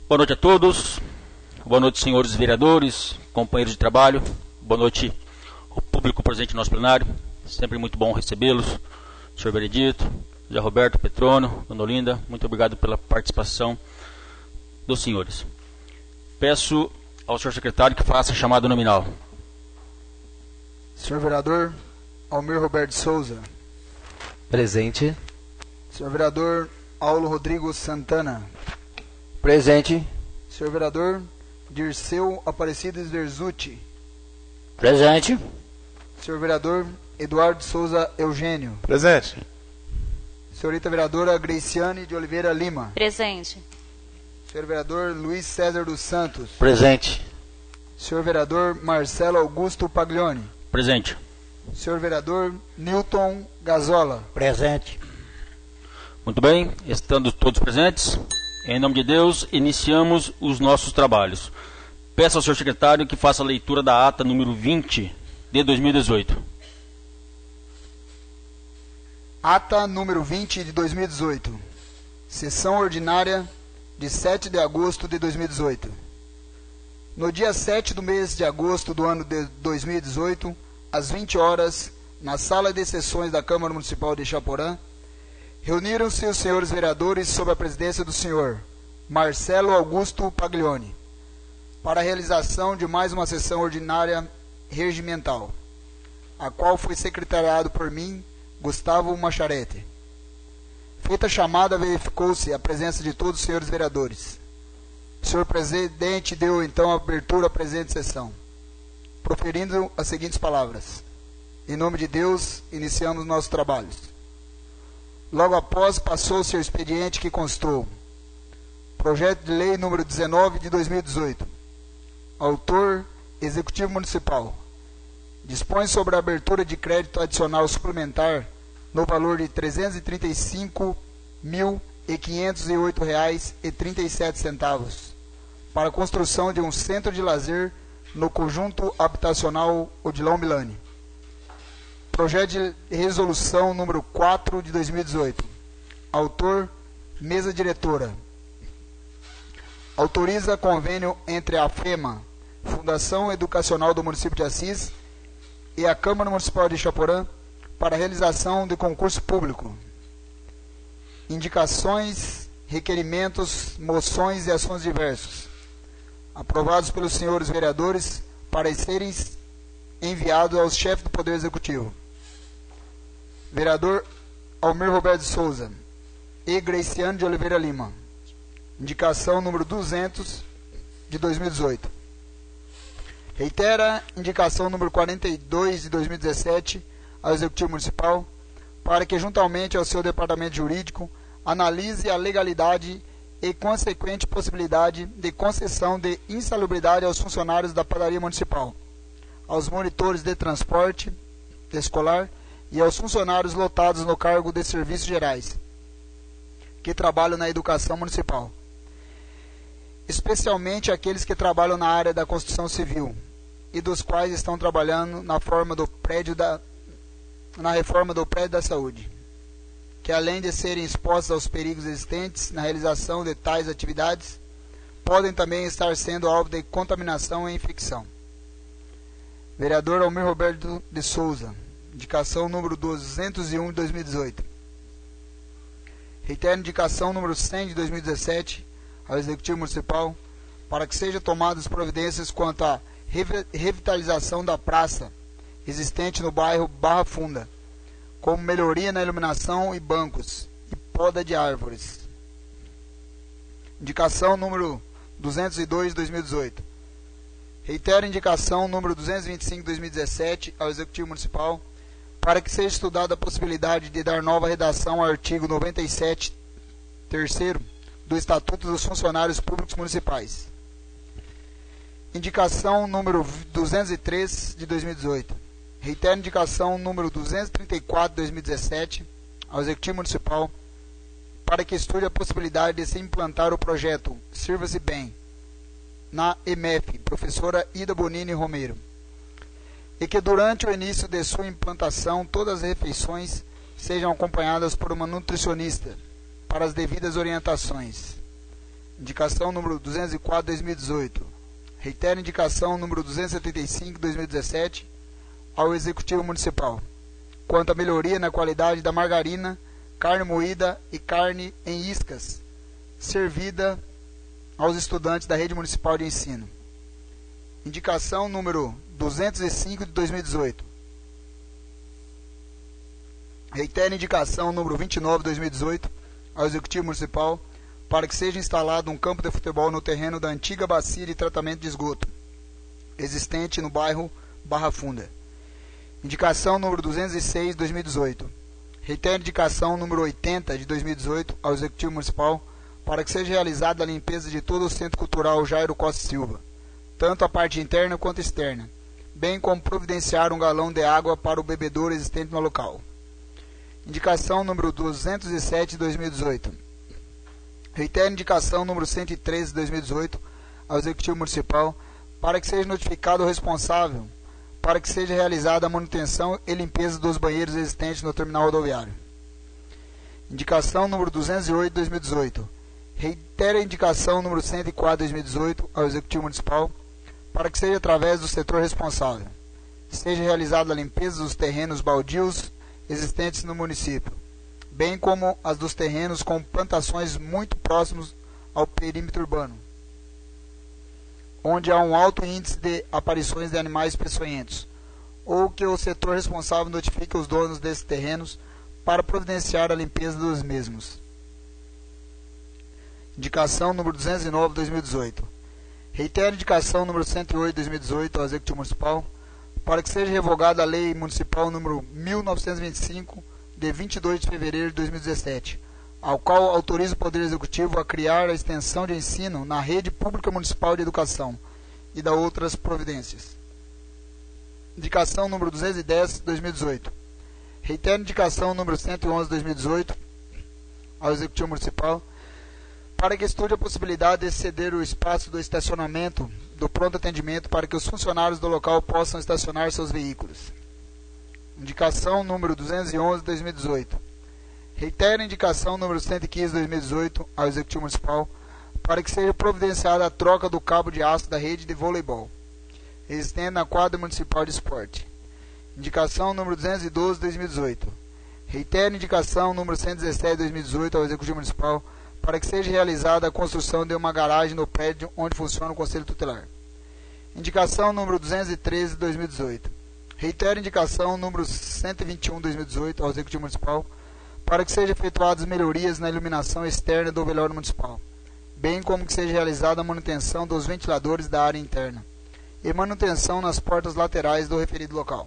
Boa noite a todos, boa noite senhores vereadores, companheiros de trabalho, boa noite ao público presente no nosso plenário, sempre muito bom recebê-los, senhor Benedito, José Roberto, Petrono, Dona Olinda, muito obrigado pela participação dos senhores. Peço ao senhor secretário que faça a chamada nominal. Senhor vereador Almir Roberto de Souza. Presente. Senhor vereador Aulo Rodrigo Santana. Presente. Senhor vereador Dirceu Aparecido Verzuti. Presente. Senhor vereador Eduardo Souza Eugênio. Presente. Senhorita vereadora Graciane de Oliveira Lima. Presente. Senhor vereador Luiz César dos Santos. Presente. Senhor vereador Marcelo Augusto Paglioni. Presente. Senhor vereador Newton Gazola. Presente. Muito bem, estando todos presentes, em nome de Deus, iniciamos os nossos trabalhos. Peço ao senhor secretário que faça a leitura da ata número 20 de 2018. Ata número 20 de 2018. Sessão ordinária de 7 de agosto de 2018. No dia 7 do mês de agosto do ano de 2018, às 20 horas, na sala de sessões da Câmara Municipal de Chaporã, reuniram-se os senhores vereadores sob a presidência do senhor Marcelo Augusto Paglioni, para a realização de mais uma sessão ordinária regimental, a qual foi secretariado por mim, Gustavo Macharete. Feita a chamada, verificou-se a presença de todos os senhores vereadores. O senhor presidente deu então abertura à presente sessão, proferindo as seguintes palavras: em nome de Deus, iniciamos nossos trabalhos. Logo após, passou-se o expediente que constou: projeto de lei número 19 de 2018. Autor, Executivo Municipal. Dispõe sobre a abertura de crédito adicional suplementar no valor de R$ 335.508,37 para a construção de um centro de lazer no conjunto habitacional Odilon Milani. Projeto de resolução número 4 de 2018. Autor, mesa diretora. Autoriza convênio entre a FEMA, Fundação Educacional do Município de Assis, e a Câmara Municipal de Chaporã para a realização de concurso público. Indicações, requerimentos, moções e ações diversos, aprovados pelos senhores vereadores para serem enviados aos chefes do Poder Executivo. Vereador Almir Roberto de Souza e Graciane de Oliveira Lima. Indicação número 200 de 2018. Reitera indicação número 42 de 2017 ao Executivo Municipal para que, juntamente ao seu departamento jurídico, analise a legalidade e consequente possibilidade de concessão de insalubridade aos funcionários da padaria municipal, aos monitores de transporte escolar e aos funcionários lotados no cargo de serviços gerais, que trabalham na educação municipal, especialmente aqueles que trabalham na área da construção civil e dos quais estão trabalhando na reforma do prédio da saúde, que além de serem expostos aos perigos existentes na realização de tais atividades, podem também estar sendo alvo de contaminação e infecção. Vereador Almir Roberto de Souza. Indicação número 201 de 2018. Reitero indicação número 100 de 2017 ao Executivo Municipal para que sejam tomadas providências quanto à revitalização da praça existente no bairro Barra Funda, como melhoria na iluminação e bancos e poda de árvores. Indicação número 202 de 2018. Reitero indicação número 225 de 2017 ao Executivo Municipal para que seja estudada a possibilidade de dar nova redação ao artigo 97, terceiro, do Estatuto dos Funcionários Públicos Municipais. Indicação número 203 de 2018. Reitero indicação número 234 de 2017 ao Executivo Municipal para que estude a possibilidade de se implantar o projeto Sirva-se Bem na EMEF, professora Ida Bonini Romero, e que durante o início de sua implantação todas as refeições sejam acompanhadas por uma nutricionista para as devidas orientações. Indicação número 204/2018. Reitero a indicação número 275/2017 ao Executivo Municipal, quanto à melhoria na qualidade da margarina, carne moída e carne em iscas, servida aos estudantes da Rede Municipal de Ensino. Indicação número 205/2018. Reitero a indicação número 29/2018 ao Executivo Municipal para que seja instalado um campo de futebol no terreno da antiga bacia de tratamento de esgoto, existente no bairro Barra Funda. Indicação número 206/2018. Reitero a indicação número 80/2018 ao Executivo Municipal para que seja realizada a limpeza de todo o Centro Cultural Jairo Costa Silva, tanto a parte interna quanto externa, bem como providenciar um galão de água para o bebedouro existente no local. Indicação número 207/2018. Reitero a indicação número 113/2018 ao Executivo Municipal para que seja notificado o responsável para que seja realizada a manutenção e limpeza dos banheiros existentes no terminal rodoviário. Indicação número 208/2018. Reitero a indicação número 104/2018 ao Executivo Municipal para que seja através do setor responsável seja realizada a limpeza dos terrenos baldios existentes no município, bem como as dos terrenos com plantações muito próximos ao perímetro urbano, onde há um alto índice de aparições de animais peçonhentos, ou que o setor responsável notifique os donos desses terrenos para providenciar a limpeza dos mesmos. Indicação número 209/2018. Reitero a indicação número 108/2018 ao Executivo Municipal para que seja revogada a Lei Municipal número 1925, de 22 de fevereiro de 2017, ao qual autoriza o Poder Executivo a criar a extensão de ensino na Rede Pública Municipal de Educação e da outras providências. Indicação número 210/2018. Reitero a indicação número 111/2018 ao Executivo Municipal para que estude a possibilidade de ceder o espaço do estacionamento do pronto atendimento para que os funcionários do local possam estacionar seus veículos. Indicação número 211/2018. Reitero a indicação número 115/2018 ao Executivo Municipal para que seja providenciada a troca do cabo de aço da rede de voleibol existente na quadra municipal de esporte. Indicação número 212/2018. Reitero a indicação número 117/2018 ao Executivo Municipal para que seja realizada a construção de uma garagem no prédio onde funciona o Conselho Tutelar. Indicação número 213/2018. Reitero a indicação número 121/2018 ao Executivo Municipal para que sejam efetuadas melhorias na iluminação externa do velório municipal, bem como que seja realizada a manutenção dos ventiladores da área interna e manutenção nas portas laterais do referido local.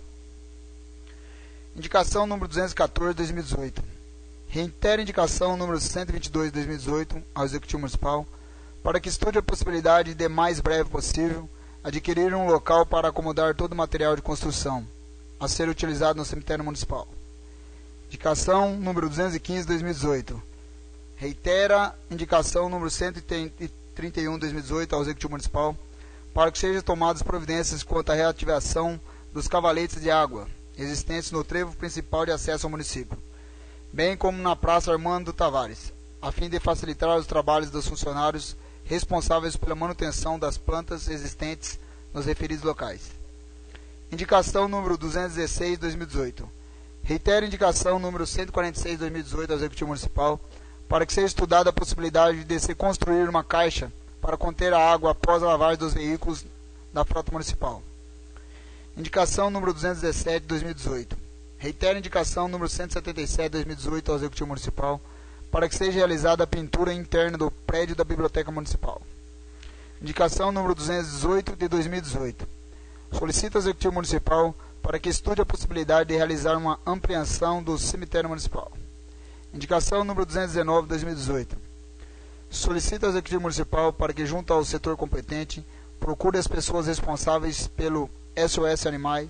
Indicação número 214/2018. Reitero a indicação número 122/2018 ao Executivo Municipal para que estude a possibilidade de, mais breve possível, adquirir um local para acomodar todo o material de construção a ser utilizado no cemitério municipal. Indicação número 215/2018. Reitera indicação número 131/2018 ao Executivo Municipal para que sejam tomadas providências quanto à reativação dos cavaletes de água existentes no trevo principal de acesso ao município, bem como na Praça Armando Tavares, a fim de facilitar os trabalhos dos funcionários responsáveis pela manutenção das plantas existentes nos referidos locais. Indicação número 216/2018. Reitero a indicação número 146/2018 ao Executivo Municipal para que seja estudada a possibilidade de se construir uma caixa para conter a água após a lavagem dos veículos da frota municipal. Indicação número 217/2018. Reitero a indicação número 177/2018 ao Executivo Municipal para que seja realizada a pintura interna do prédio da Biblioteca Municipal. Indicação número 218/2018. Solicito ao Executivo Municipal para que estude a possibilidade de realizar uma ampliação do cemitério municipal. Indicação número 219/2018. Solicito ao Executivo Municipal para que, junto ao setor competente, procure as pessoas responsáveis pelo SOS Animais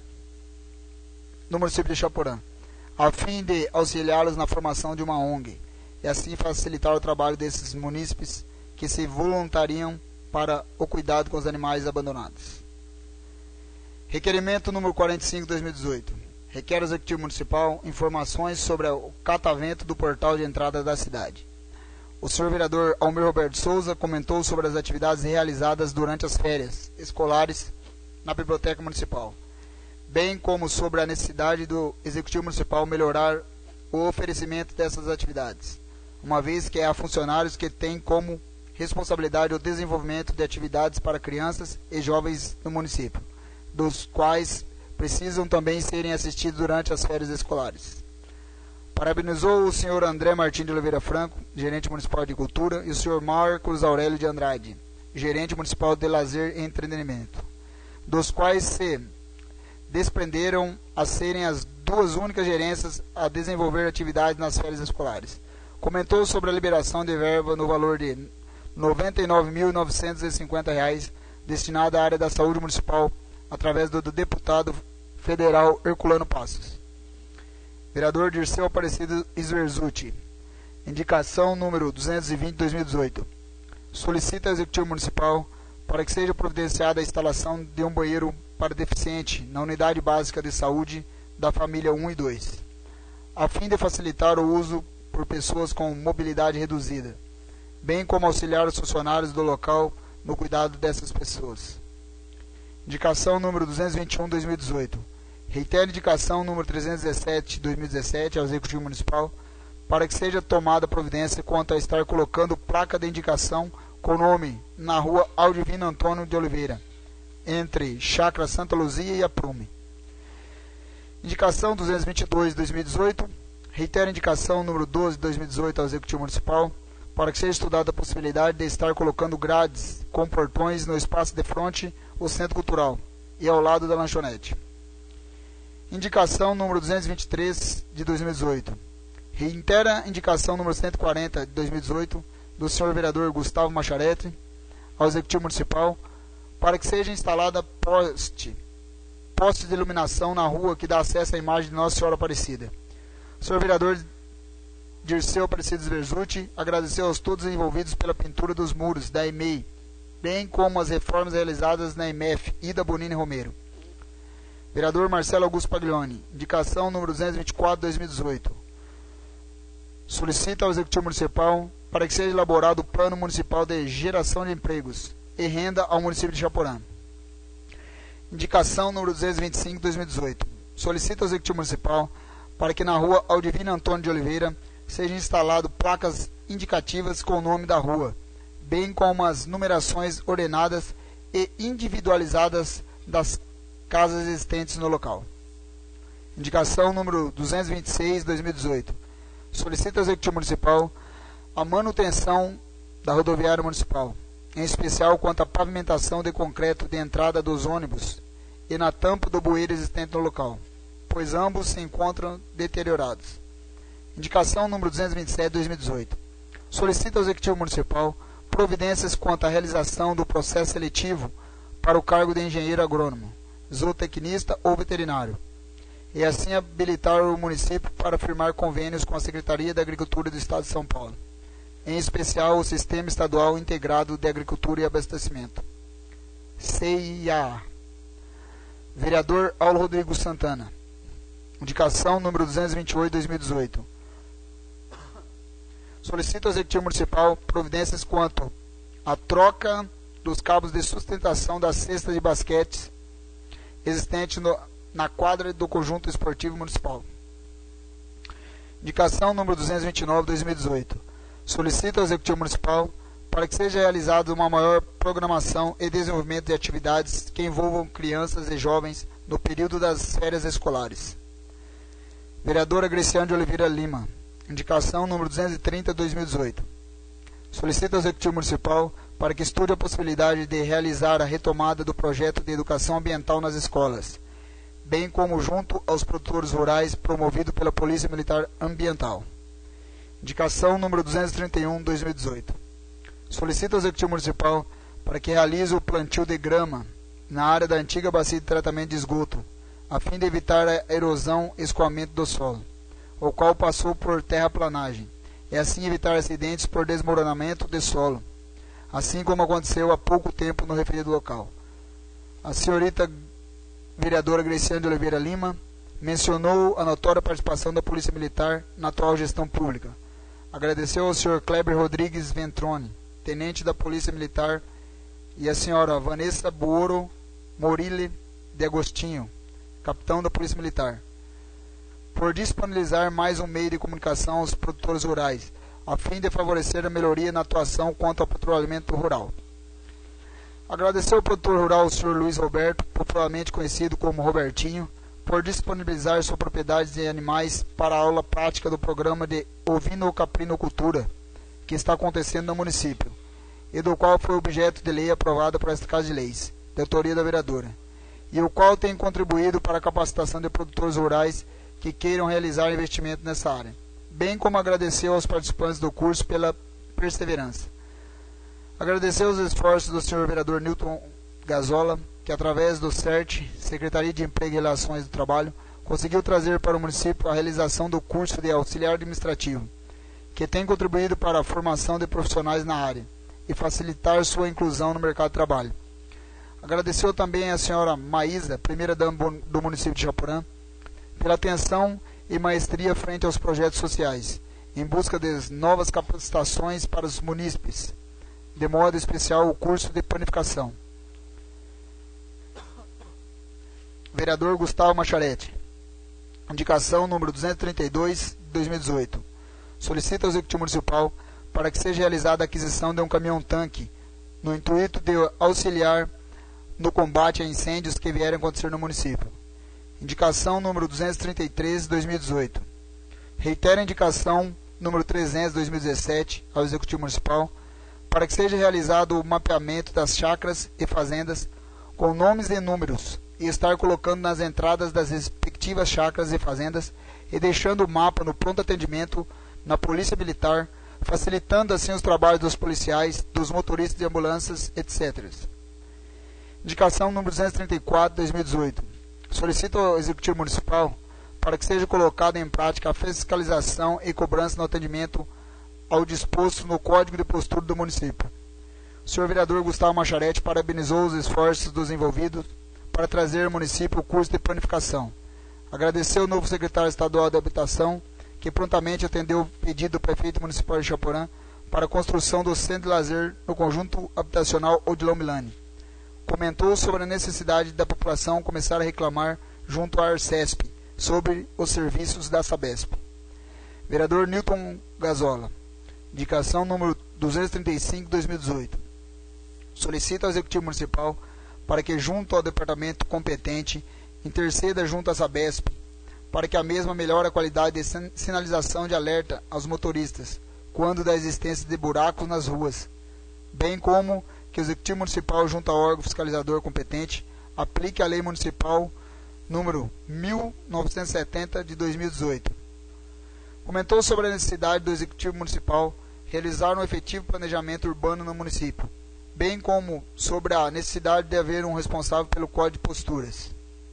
no município de Chaporã, a fim de auxiliá-los na formação de uma ONG e assim facilitar o trabalho desses munícipes que se voluntariam para o cuidado com os animais abandonados. Requerimento número 45/2018. Requer ao Executivo Municipal informações sobre o catavento do portal de entrada da cidade. o senhor vereador Almir Roberto Souza comentou sobre as atividades realizadas durante as férias escolares na Biblioteca Municipal, bem como sobre a necessidade do Executivo Municipal melhorar o oferecimento dessas atividades, uma vez que há funcionários que têm como responsabilidade o desenvolvimento de atividades para crianças e jovens no município, dos quais precisam também serem assistidos durante as férias escolares. Parabenizou o senhor André Martins de Oliveira Franco, gerente municipal de cultura, e o senhor Marcos Aurélio de Andrade, gerente municipal de lazer e entretenimento, dos quais se desprenderam a serem as duas únicas gerências a desenvolver atividades nas férias escolares. Comentou sobre a liberação de verba no valor de R$ 99.950 destinada à área da saúde municipal através do deputado federal Herculano Passos. Vereador Dirceu Aparecido Isverzuti. Indicação número 220/2018. Solicita ao Executivo Municipal para que seja providenciada a instalação de um banheiro para deficiente na Unidade Básica de Saúde da família 1 e 2, a fim de facilitar o uso por pessoas com mobilidade reduzida, bem como auxiliar os funcionários do local no cuidado dessas pessoas. Indicação número 221/2018. Reitera a indicação número 317/2017 ao Executivo Municipal para que seja tomada providência quanto a estar colocando placa de indicação com nome na rua Aldivino Antônio de Oliveira, entre Chácara Santa Luzia e Aprume. Indicação 222/2018. Reitera a indicação número 12/2018 ao Executivo Municipal para que seja estudada a possibilidade de estar colocando grades com portões no espaço de frente ao Centro Cultural e ao lado da lanchonete. Indicação número 223/2018. Reitera a indicação número 140/2018 do senhor vereador Gustavo Macharete ao Executivo Municipal para que seja instalada poste de iluminação na rua que dá acesso à imagem de Nossa Senhora Aparecida. O senhor vereador Dirceu Aparecido Isverzuti agradeceu aos todos envolvidos pela pintura dos muros da EMEI, bem como as reformas realizadas na EMEF Ida Bonini Romero. Vereador Marcelo Augusto Paglioni. Indicação número 224/2018. Solicita ao Executivo Municipal para que seja elaborado o Plano Municipal de Geração de Empregos e Renda ao município de Chaporã. Indicação número 225/2018. Solicita ao Executivo Municipal para que na rua Aldivino Antônio de Oliveira sejam instaladas placas indicativas com o nome da rua, bem como as numerações ordenadas e individualizadas das casas existentes no local. Indicação número 226/2018. Solicita ao Executivo Municipal a manutenção da rodoviária municipal, em especial quanto à pavimentação de concreto de entrada dos ônibus e na tampa do bueiro existente no local, pois ambos se encontram deteriorados. Indicação número 227/2018. Solicita ao Executivo Municipal providências quanto à realização do processo seletivo para o cargo de engenheiro agrônomo, zootecnista ou veterinário, e assim habilitar o município para firmar convênios com a Secretaria da Agricultura do Estado de São Paulo, em especial o Sistema Estadual Integrado de Agricultura e Abastecimento, CIA. Vereador Aulo Rodrigo Santana. Indicação número 228/2018. Solicita ao Executivo Municipal providências quanto à troca dos cabos de sustentação das cestas de basquete existente na quadra do Conjunto Esportivo Municipal. Indicação número 229/2018. Solicita ao Executivo Municipal para que seja realizada uma maior programação e desenvolvimento de atividades que envolvam crianças e jovens no período das férias escolares. Vereadora Greciane de Oliveira Lima. Indicação número 230/2018. Solicita ao Executivo Municipal para que estude a possibilidade de realizar a retomada do projeto de educação ambiental nas escolas, bem como junto aos produtores rurais promovido pela Polícia Militar Ambiental. Indicação número 231/2018. Solicita ao Executivo Municipal para que realize o plantio de grama na área da antiga bacia de tratamento de esgoto, a fim de evitar a erosão e escoamento do solo, o qual passou por terraplanagem, e assim evitar acidentes por desmoronamento de solo, assim como aconteceu há pouco tempo no referido local. A senhorita vereadora Greciane de Oliveira Lima mencionou a notória participação da Polícia Militar na atual gestão pública, Agradeceu ao Sr. Kleber Rodrigues Ventrone, tenente da Polícia Militar, e a Sra. Vanessa Buoro Morile de Agostinho, capitão da Polícia Militar, por disponibilizar mais um meio de comunicação aos produtores rurais, a fim de favorecer a melhoria na atuação quanto ao patrulhamento rural. Agradeceu ao produtor rural, o Sr. Luiz Roberto, popularmente conhecido como Robertinho, por disponibilizar sua propriedade de animais para a aula prática do programa de ovino-caprinocultura que está acontecendo no município, e do qual foi objeto de lei aprovada por esta Casa de Leis, de autoria da vereadora, e o qual tem contribuído para a capacitação de produtores rurais que queiram realizar investimento nessa área, bem como agradeceu aos participantes do curso pela perseverança. Agradeceu os esforços do Sr. Vereador Newton Gazola, que através do CERT, Secretaria de Emprego e Relações do Trabalho, conseguiu trazer para o município a realização do curso de auxiliar administrativo, que tem contribuído para a formação de profissionais na área e facilitar sua inclusão no mercado de trabalho. Agradeceu também a senhora Maísa, primeira-dama do município de Chaporã, pela atenção e maestria frente aos projetos sociais, em busca de novas capacitações para os munícipes, de modo especial o curso de panificação. Vereador Gustavo Macharete. Indicação número 232, de 2018. Solicita ao Executivo Municipal para que seja realizada a aquisição de um caminhão-tanque, no intuito de auxiliar no combate a incêndios que vierem a acontecer no município. Indicação número 233, de 2018. Reitera a indicação número 300, de 2017, ao Executivo Municipal, para que seja realizado o mapeamento das chacras e fazendas com nomes e números, e estar colocando nas entradas das respectivas chacras e fazendas e deixando o mapa no pronto atendimento na Polícia Militar, facilitando assim os trabalhos dos policiais, dos motoristas de ambulâncias, etc. Indicação número 234, de 2018. Solicito ao Executivo Municipal para que seja colocada em prática a fiscalização e cobrança no atendimento ao disposto no Código de Postura do município. O senhor vereador Gustavo Macharete parabenizou os esforços dos envolvidos para trazer ao município o curso de planificação. Agradeceu ao novo secretário estadual de Habitação, que prontamente atendeu o pedido do prefeito municipal de Chaporã para a construção do centro de lazer no conjunto habitacional Odilon Milani. Comentou sobre a necessidade da população começar a reclamar junto à Arcesp sobre os serviços da Sabesp. Vereador Newton Gazola. Indicação número 235, de 2018. Solicita ao Executivo Municipal para que, junto ao departamento competente, interceda junto à Sabesp, para que a mesma melhore a qualidade de sinalização de alerta aos motoristas, quando da existência de buracos nas ruas, bem como que o Executivo Municipal, junto ao órgão fiscalizador competente, aplique a Lei Municipal número 1970, de 2018. Comentou sobre a necessidade do Executivo Municipal realizar um efetivo planejamento urbano no município, bem como sobre a necessidade de haver um responsável pelo Código de Posturas.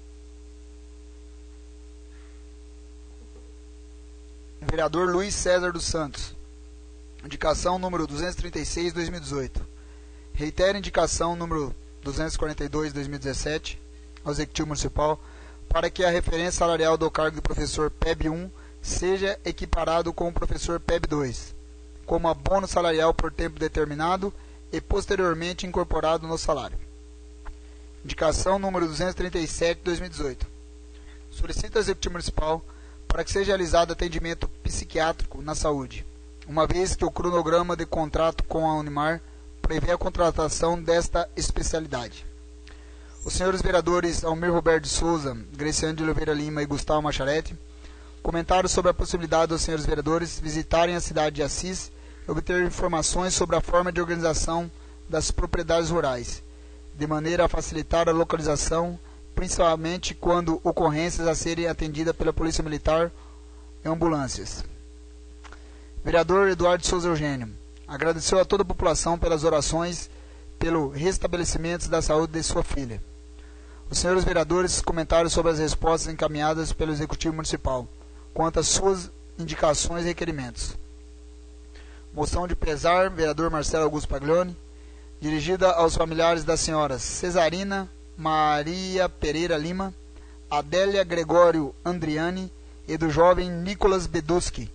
Vereador Luiz César dos Santos. Indicação número 236, de 2018. Reitera a indicação número 242, de 2017, ao Executivo Municipal, para que a referência salarial do cargo de professor PEB 1 seja equiparado com o professor PEB 2, como abono salarial por tempo determinado e posteriormente incorporado no salário. Indicação número 237, de 2018. Solicita ao Executivo Municipal para que seja realizado atendimento psiquiátrico na saúde, uma vez que o cronograma de contrato com a Unimar prevê a contratação desta especialidade. Os senhores vereadores Almir Roberto de Souza, Graciano de Oliveira Lima e Gustavo Macharete comentaram sobre a possibilidade dos senhores vereadores visitarem a cidade de Assis e obter informações sobre a forma de organização das propriedades rurais, de maneira a facilitar a localização, principalmente quando ocorrências a serem atendidas pela Polícia Militar e ambulâncias. Vereador Eduardo Souza Eugênio agradeceu a toda a população pelas orações pelo restabelecimento da saúde de sua filha. Os senhores vereadores comentaram sobre as respostas encaminhadas pelo Executivo Municipal quanto às suas indicações e requerimentos. Moção de pesar, vereador Marcelo Augusto Paglioni, dirigida aos familiares das senhoras Cesarina Maria Pereira Lima, Adélia Gregório Andriani e do jovem Nicolas Beduski,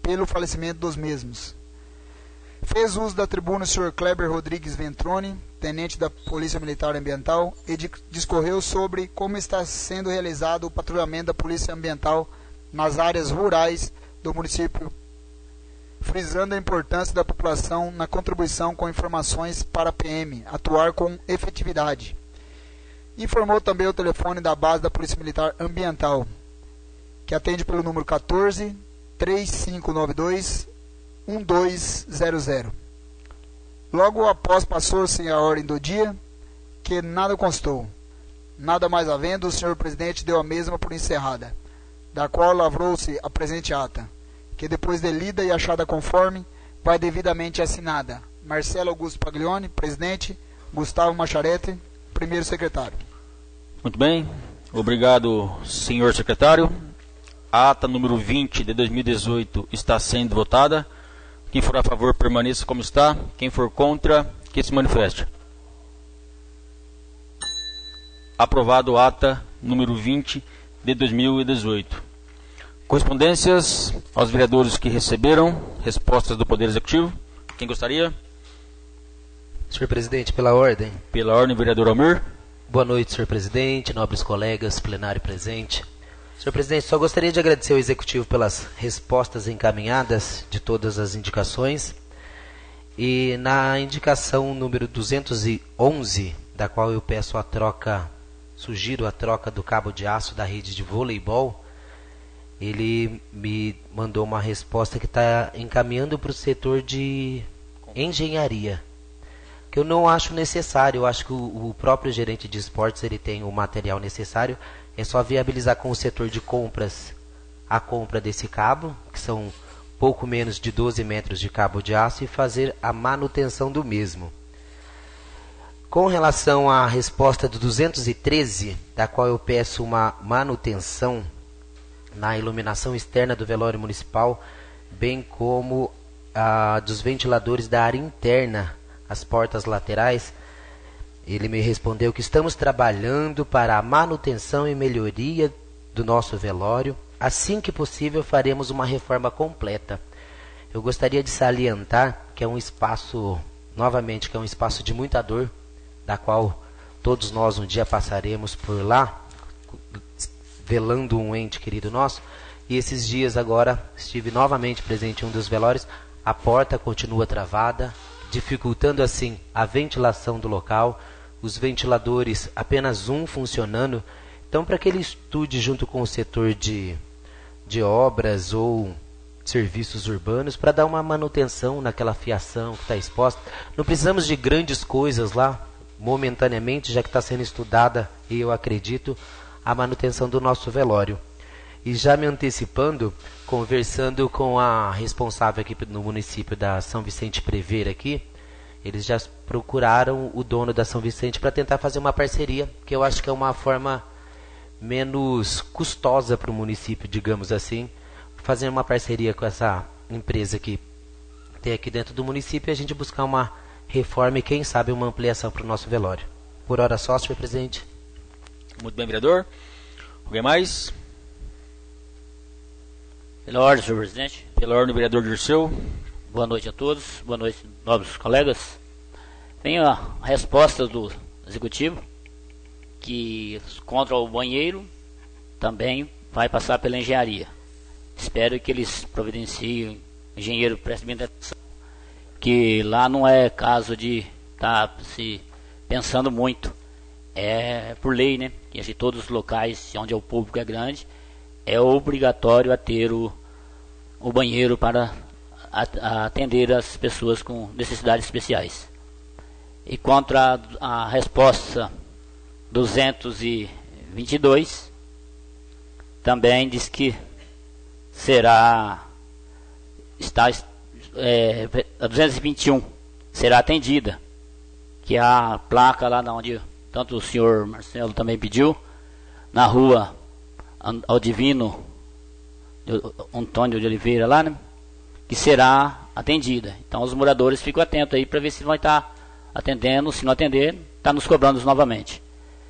pelo falecimento dos mesmos. Fez uso da tribuna o Sr. Kleber Rodrigues Ventrone, tenente da Polícia Militar Ambiental, e discorreu sobre como está sendo realizado o patrulhamento da Polícia Ambiental nas áreas rurais do município, frisando a importância da população na contribuição com informações para a PM atuar com efetividade. Informou também o telefone da base da Polícia Militar Ambiental, que atende pelo número 14 3592 1200. Logo após passou-se a ordem do dia, que nada constou. Nada mais havendo, o senhor presidente deu a mesma por encerrada, da qual lavrou-se a presente ata, que depois de lida e achada conforme, vai devidamente assinada. Marcelo Augusto Paglione, presidente. Gustavo Macharete, primeiro secretário. Muito bem, obrigado, senhor secretário. A ata número 20 de 2018 está sendo votada. Quem for a favor, permaneça como está. Quem for contra, que se manifeste. Aprovado a ata número 20 de 2018. Correspondências aos vereadores que receberam respostas do Poder Executivo. Quem gostaria? Senhor presidente, pela ordem. Pela ordem, vereador Almir. Boa noite, senhor presidente, nobres colegas, plenário presente. Senhor presidente, só gostaria de agradecer ao Executivo pelas respostas encaminhadas de todas as indicações. E na indicação número 211, da qual eu peço a troca, sugiro a troca do cabo de aço da rede de voleibol, ele me mandou uma resposta que está encaminhando para o setor de engenharia, que eu não acho necessário. Eu acho que o próprio gerente de esportes ele tem o material necessário. É só viabilizar com o setor de compras a compra desse cabo, que são pouco menos de 12 metros de cabo de aço, e fazer a manutenção do mesmo. Com relação à resposta do 213, da qual eu peço uma manutenção na iluminação externa do velório municipal, bem como a dos ventiladores da área interna, as portas laterais, ele me respondeu que estamos trabalhando para a manutenção e melhoria do nosso velório. Assim que possível, faremos uma reforma completa. Eu gostaria de salientar que é um espaço, novamente, que é um espaço de muita dor, da qual todos nós um dia passaremos por lá, velando um ente querido nosso. E esses dias agora estive novamente presente em um dos velórios. A porta continua travada, dificultando assim a ventilação do local. Os ventiladores, apenas um funcionando. Então, para que ele estude junto com o setor de obras ou serviços urbanos, para dar uma manutenção naquela fiação que está exposta. Não precisamos de grandes coisas lá, momentaneamente, já que está sendo estudada, e eu acredito, a manutenção do nosso velório. E já me antecipando, conversando com a responsável aqui no município da São Vicente Prever aqui, eles já procuraram o dono da São Vicente para tentar fazer uma parceria, que eu acho que é uma forma menos custosa para o município, digamos assim, fazer uma parceria com essa empresa que tem aqui dentro do município e a gente buscar uma reforma e quem sabe uma ampliação para o nosso velório. Por hora só, senhor presidente. Muito bem, vereador. Alguém mais? Pela ordem, senhor presidente. Pela ordem, vereador Dirceu. Boa noite a todos, boa noite, nobres colegas. Vem a resposta do Executivo, que contra o banheiro também vai passar pela engenharia. Espero que eles providenciem, engenheiro preste bem atenção, que lá não é caso de estar se pensando muito. É por lei, né? Que em todos os locais onde o público é grande, é obrigatório a ter o banheiro para atender as pessoas com necessidades especiais. E contra a resposta 222, também diz que a 221 será atendida, que a placa lá onde tanto o senhor Marcelo também pediu, na rua Aldivino Antônio de Oliveira lá, né? Que será atendida. Então os moradores ficam atentos aí para ver se vai estar atendendo. Se não atender, está nos cobrando novamente.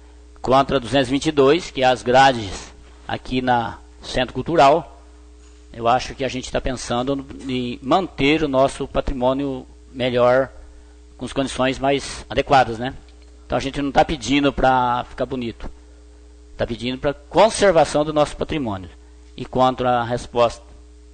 Contra 222, que é as grades aqui na Centro Cultural, Eu acho que a gente está pensando em manter o nosso patrimônio melhor, com as condições mais adequadas, né? Então a gente não está pedindo para ficar bonito, está pedindo para conservação do nosso patrimônio. E quanto à resposta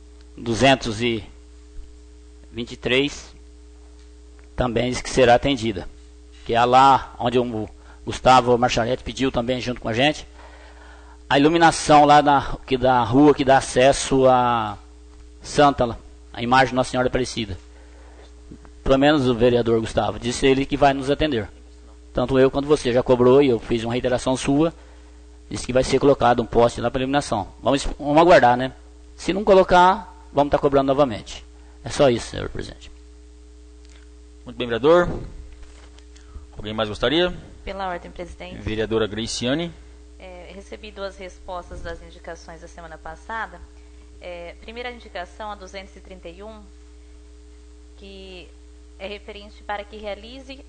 223, também diz que será atendida. Que é lá onde o Gustavo Marcharetti pediu também junto com a gente, a iluminação lá da rua que dá acesso a Santa, a imagem de Nossa Senhora Aparecida. Pelo menos o vereador Gustavo disse ele que vai nos atender. Tanto eu quanto você já cobrou, e eu fiz uma reiteração sua, disse que vai ser colocado um poste lá para iluminação. Vamos aguardar, né? Se não colocar, vamos estar cobrando novamente. É só isso, senhor presidente. Muito bem, vereador. Alguém mais gostaria? Pela ordem, presidente. Vereadora Graciane. Recebi 2 respostas das indicações da semana passada. Primeira indicação, a 231, que é referente para que realize...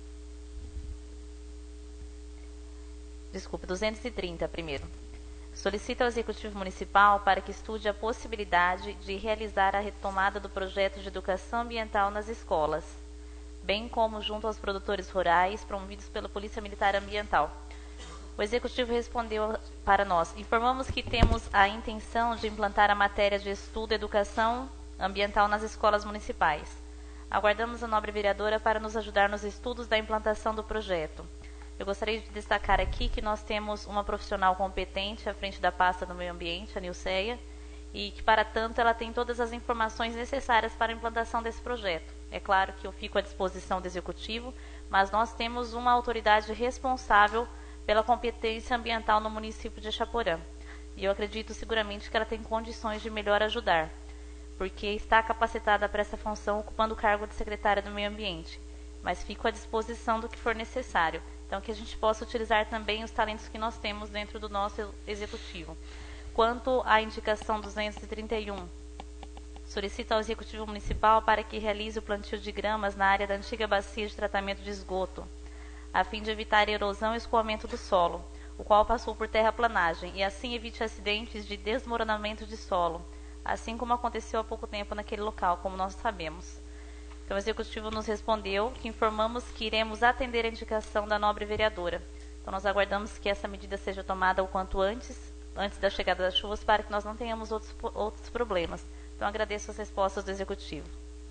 Desculpa, 230 primeiro. Solicita ao Executivo Municipal para que estude a possibilidade de realizar a retomada do projeto de educação ambiental nas escolas, bem como junto aos produtores rurais promovidos pela Polícia Militar Ambiental. O Executivo respondeu para nós: informamos que temos a intenção de implantar a matéria de estudo educação ambiental nas escolas municipais. Aguardamos a nobre vereadora para nos ajudar nos estudos da implantação do projeto. Eu gostaria de destacar aqui que nós temos uma profissional competente à frente da pasta do meio ambiente, a Nilceia, e que, para tanto, ela tem todas as informações necessárias para a implantação desse projeto. É claro que eu fico à disposição do Executivo, mas nós temos uma autoridade responsável pela competência ambiental no município de Chaporã. E eu acredito seguramente que ela tem condições de melhor ajudar, porque está capacitada para essa função ocupando o cargo de secretária do meio ambiente. Mas fico à disposição do que for necessário. Então, que a gente possa utilizar também os talentos que nós temos dentro do nosso Executivo. Quanto à indicação 231, solicita ao Executivo Municipal para que realize o plantio de gramas na área da antiga bacia de tratamento de esgoto, a fim de evitar erosão e escoamento do solo, o qual passou por terraplanagem, e assim evite acidentes de desmoronamento de solo, assim como aconteceu há pouco tempo naquele local, como nós sabemos. Então, o Executivo nos respondeu que informamos que iremos atender a indicação da nobre vereadora. Então, nós aguardamos que essa medida seja tomada o quanto antes da chegada das chuvas, para que nós não tenhamos outros problemas. Então, agradeço as respostas do Executivo.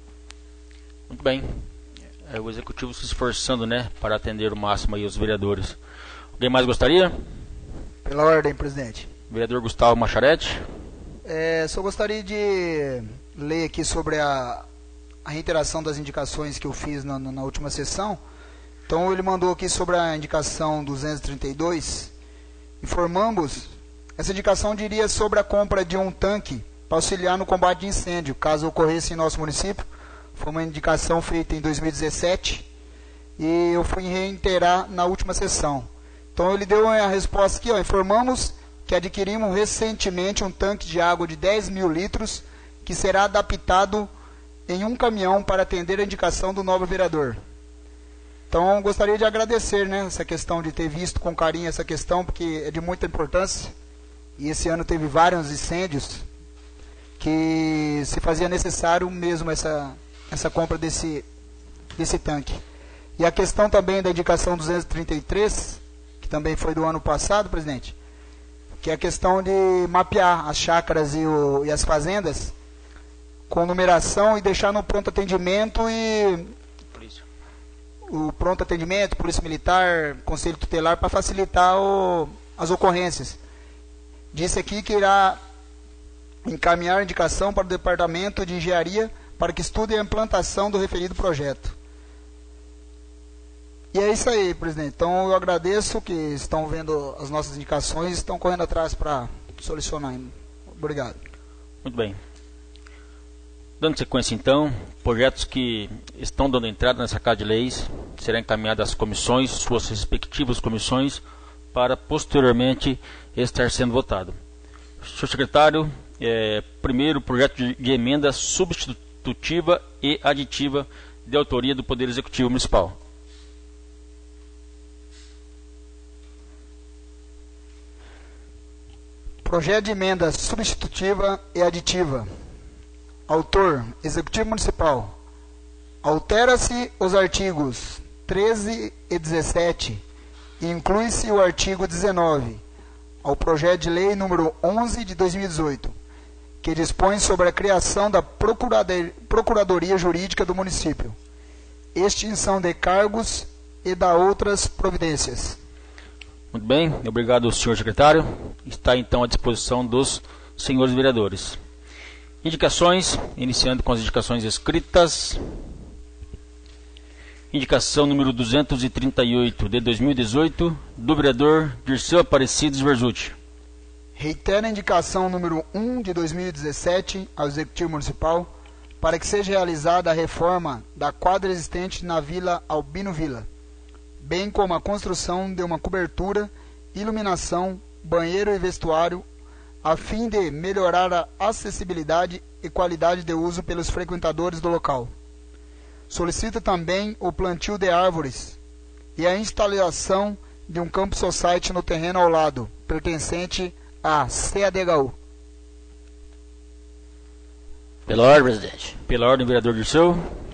Muito bem. O Executivo se esforçando, né, para atender o máximo aí os vereadores. Alguém mais gostaria? Pela ordem, presidente. Vereador Gustavo Marcharetti. Só gostaria de ler aqui sobre a reiteração das indicações que eu fiz na última sessão. Então, ele mandou aqui sobre a indicação 232. Informamos, essa indicação diria sobre a compra de um tanque para auxiliar no combate de incêndio, caso ocorresse em nosso município. Foi uma indicação feita em 2017 e eu fui reiterar na última sessão. Então, ele deu a resposta aqui, informamos que adquirimos recentemente um tanque de água de 10 mil litros que será adaptado em um caminhão para atender a indicação do nobre vereador. Então, gostaria de agradecer, né, essa questão de ter visto com carinho essa questão, porque é de muita importância. E esse ano teve vários incêndios que se fazia necessário mesmo essa compra desse tanque. E a questão também da indicação 233, que também foi do ano passado, presidente, que é a questão de mapear as chácaras e as fazendas com numeração e deixar no pronto atendimento Polícia. O pronto atendimento, Polícia Militar, Conselho Tutelar, para facilitar as ocorrências. Disse aqui que irá encaminhar a indicação para o Departamento de Engenharia para que estude a implantação do referido projeto. E é isso aí, presidente. Então, eu agradeço que estão vendo as nossas indicações e estão correndo atrás para solucionar. Obrigado. Muito bem. Dando sequência, então, projetos que estão dando entrada nessa Casa de Leis serão encaminhados às comissões, suas respectivas comissões, para posteriormente estar sendo votado. Senhor secretário, primeiro projeto de emenda substitutiva e aditiva de autoria do Poder Executivo Municipal. Projeto de emenda substitutiva e aditiva. Autor, Executivo Municipal. Altera-se os artigos 13 e 17 e inclui-se o artigo 19 ao projeto de lei número 11 de 2018, que dispõe sobre a criação da Procuradoria Jurídica do município, extinção de cargos e da outras providências. Muito bem, obrigado, senhor secretário. Está então à disposição dos senhores vereadores. Indicações, iniciando com as indicações escritas. Indicação número 238 de 2018, do vereador Dirceu Aparecidos Verzutti. Reitera a indicação número 1 de 2017 ao Executivo Municipal para que seja realizada a reforma da quadra existente na Vila Albino Vila, bem como a construção de uma cobertura, iluminação, banheiro e vestuário, a fim de melhorar a acessibilidade e qualidade de uso pelos frequentadores do local. Solicita também o plantio de árvores e a instalação de um campo society no terreno ao lado, pertencente à CADHU. Pela ordem, presidente. Pela ordem, vereador Dirceu.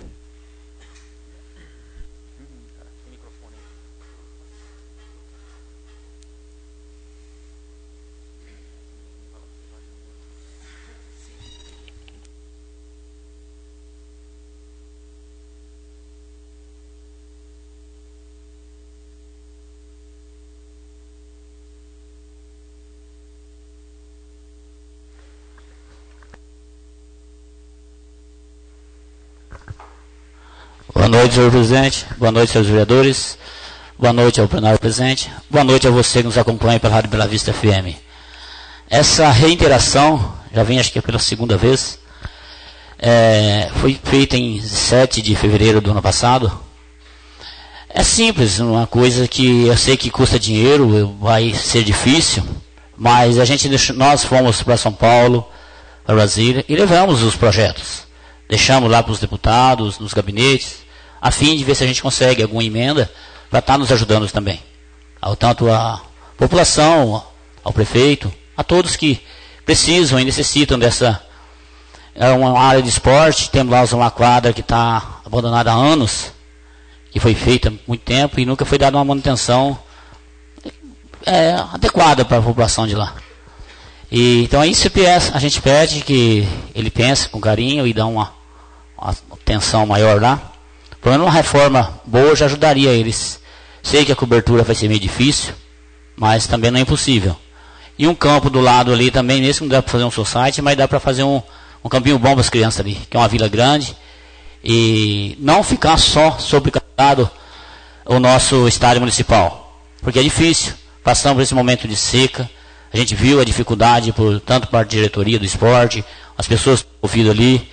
Boa noite, senhor presidente. Boa noite, senhores vereadores. Boa noite ao plenário presente. Boa noite a você que nos acompanha pela Rádio Bela Vista FM. Essa reiteração, já vem acho que é pela segunda vez, foi feita em 7 de fevereiro do ano passado. É simples, uma coisa que eu sei que custa dinheiro, vai ser difícil, mas nós fomos para São Paulo, para Brasília, e levamos os projetos. Deixamos lá para os deputados, nos gabinetes, a fim de ver se a gente consegue alguma emenda para estar nos ajudando também. Tanto a população, ao prefeito, a todos que precisam e necessitam dessa uma área de esporte. Temos lá uma quadra que está abandonada há anos, que foi feita há muito tempo e nunca foi dada uma manutenção adequada para a população de lá. Então a gente pede que ele pense com carinho e dá uma atenção maior lá. Pelo menos uma reforma boa já ajudaria eles. Sei que a cobertura vai ser meio difícil, mas também não é impossível. E um campo do lado ali também, nesse não dá para fazer um society, mas dá para fazer um campinho bom para as crianças ali, que é uma vila grande. E não ficar só sobrecarregado o nosso estádio municipal, porque é difícil. Passamos por esse momento de seca. A gente viu a dificuldade, tanto para a diretoria do esporte, as pessoas ouvindo ali.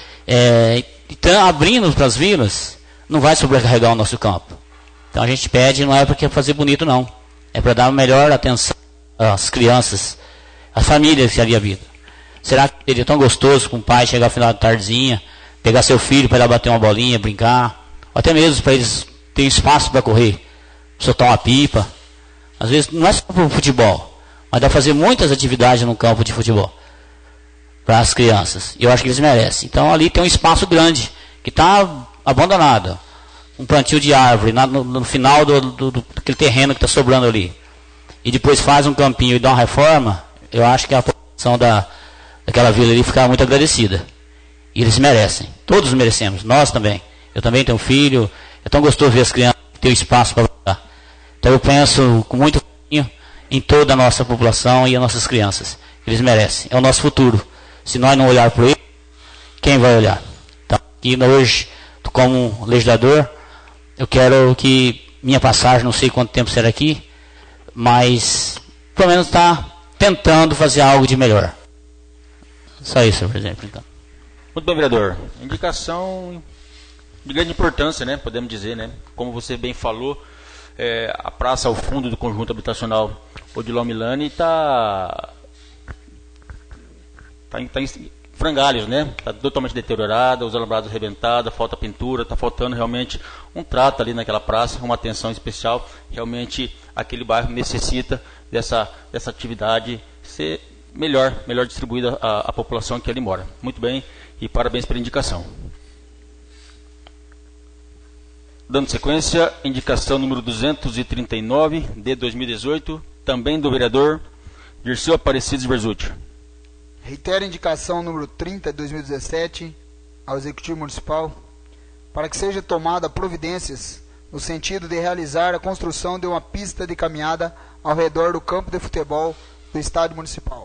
Então, abrindo para as vilas, não vai sobrecarregar o nosso campo. Então a gente pede, não é porque fazer bonito não. É para dar melhor atenção às crianças, às famílias que ali habitam. Será que seria tão gostoso com o pai chegar no final da tardezinha, pegar seu filho para ir lá bater uma bolinha, brincar, ou até mesmo para eles terem espaço para correr, soltar uma pipa. Às vezes não é só para o futebol, mas dá para fazer muitas atividades no campo de futebol para as crianças. E eu acho que eles merecem. Então ali tem um espaço grande que está abandonado. Um plantio de árvore no final daquele terreno que está sobrando ali. E depois faz um campinho e dá uma reforma. Eu acho que a população daquela vila ali fica muito agradecida. E eles merecem. Todos merecemos. Nós também. Eu também tenho um filho. É tão gostoso ver as crianças ter o espaço para brincar. Então eu penso com muito carinho em toda a nossa população e as nossas crianças. Eles merecem. É o nosso futuro. Se nós não olhar por ele, quem vai olhar? Então, aqui hoje, como legislador, eu quero que minha passagem, não sei quanto tempo será aqui, mas pelo menos está tentando fazer algo de melhor. Só isso, senhor presidente. Então. Muito bem, vereador. Indicação de grande importância, né? Podemos dizer, né? Como você bem falou, a praça ao fundo do conjunto habitacional Odilon Milani está em frangalhos, né? Está totalmente deteriorada, os alambrados arrebentados, falta pintura, está faltando realmente um trato ali naquela praça, uma atenção especial. Realmente aquele bairro necessita dessa atividade ser melhor distribuída a população que ali mora. Muito bem, e parabéns pela indicação. Dando sequência, indicação número 239 de 2018, também do vereador Dirceu Aparecido Sberzuti. Reitero a indicação número 30 de 2017 ao Executivo Municipal para que seja tomada providências no sentido de realizar a construção de uma pista de caminhada ao redor do campo de futebol do Estádio Municipal.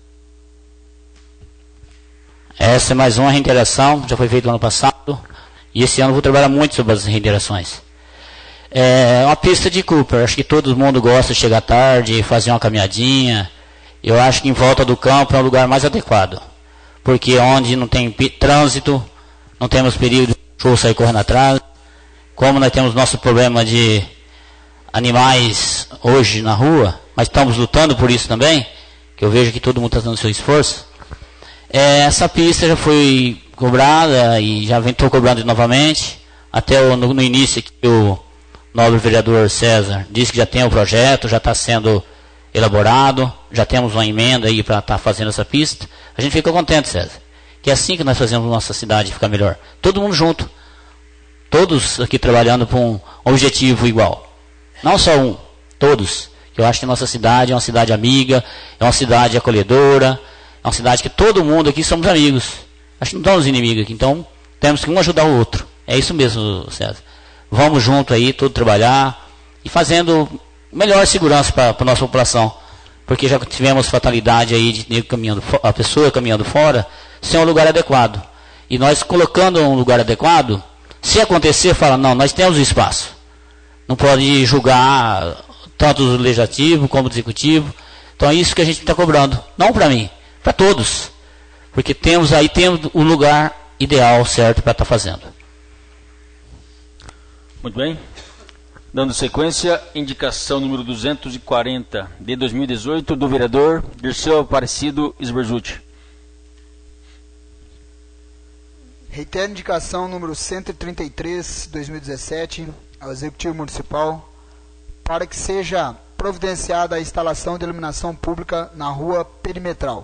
Essa é mais uma reiteração, já foi feito no ano passado, e esse ano vou trabalhar muito sobre as reiterações. É uma pista de Cooper, acho que todo mundo gosta de chegar tarde, fazer uma caminhadinha. Eu acho que em volta do campo é o lugar mais adequado, porque onde não tem trânsito, não temos perigo de cachorro sair correndo atrás. Como nós temos nosso problema de animais hoje na rua, mas estamos lutando por isso também, que eu vejo que todo mundo está dando seu esforço. Essa pista já foi cobrada e já estou cobrando novamente. Até no início que o nobre vereador César disse que já tem o projeto, já está sendo elaborado, já temos uma emenda aí para estar fazendo essa pista. A gente fica contente, César, que é assim que nós fazemos a nossa cidade ficar melhor. Todo mundo junto. Todos aqui trabalhando para um objetivo igual. Não só um, todos. Eu acho que a nossa cidade é uma cidade amiga, é uma cidade acolhedora, é uma cidade que todo mundo aqui somos amigos. Acho que não estamos inimigos aqui, então temos que um ajudar o outro. É isso mesmo, César. Vamos junto aí, todos trabalhar e fazendo melhor segurança para a nossa população. Porque já tivemos fatalidade aí de a pessoa caminhando fora sem um lugar adequado. E nós colocando um lugar adequado, se acontecer, fala, não, nós temos espaço. Não pode julgar tanto o legislativo como o executivo. Então é isso que a gente está cobrando. Não para mim, para todos. Porque temos o lugar ideal certo para estar fazendo. Muito bem. Dando sequência, indicação número 240 de 2018 do vereador Dirceu Aparecido Sberzuti. Reitero a indicação número 133 de 2017 ao Executivo Municipal para que seja providenciada a instalação de iluminação pública na rua perimetral.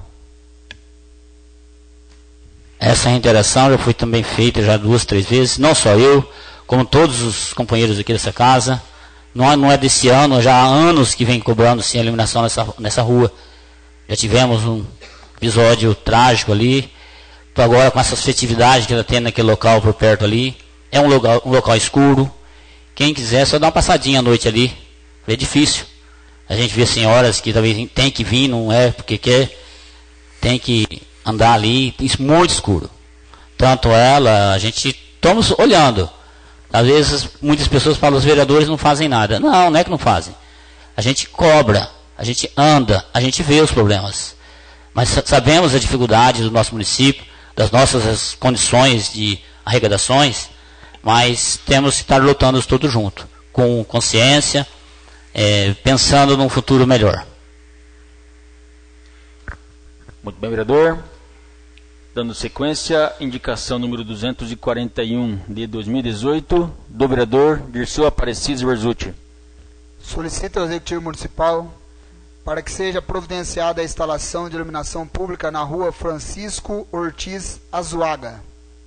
Essa reiteração já foi também feita já 2, 3 vezes, não só eu, como todos os companheiros aqui dessa casa. Não é desse ano, já há anos que vem cobrando sim a iluminação nessa rua. Já tivemos um episódio trágico ali. Então agora com essas festividades que está tendo naquele local por perto ali, é um local escuro. Quem quiser só dá uma passadinha à noite ali. É difícil. A gente vê senhoras que talvez tem que vir, não é porque quer, tem que andar ali, isso muito escuro. Tanto ela, a gente estamos olhando. Às vezes muitas pessoas falam, os vereadores não fazem nada. Não é que não fazem. A gente cobra, a gente anda, a gente vê os problemas. Mas sabemos a dificuldade do nosso município, das nossas condições de arrecadações, mas temos que estar lutando todos juntos, com consciência, pensando num futuro melhor. Muito bem, vereador. Dando sequência, indicação número 241 de 2018 do vereador Dirceu Aparecido Sberzuti. Solicita ao Executivo Municipal para que seja providenciada a instalação de iluminação pública na rua Francisco Ortiz Azuaga.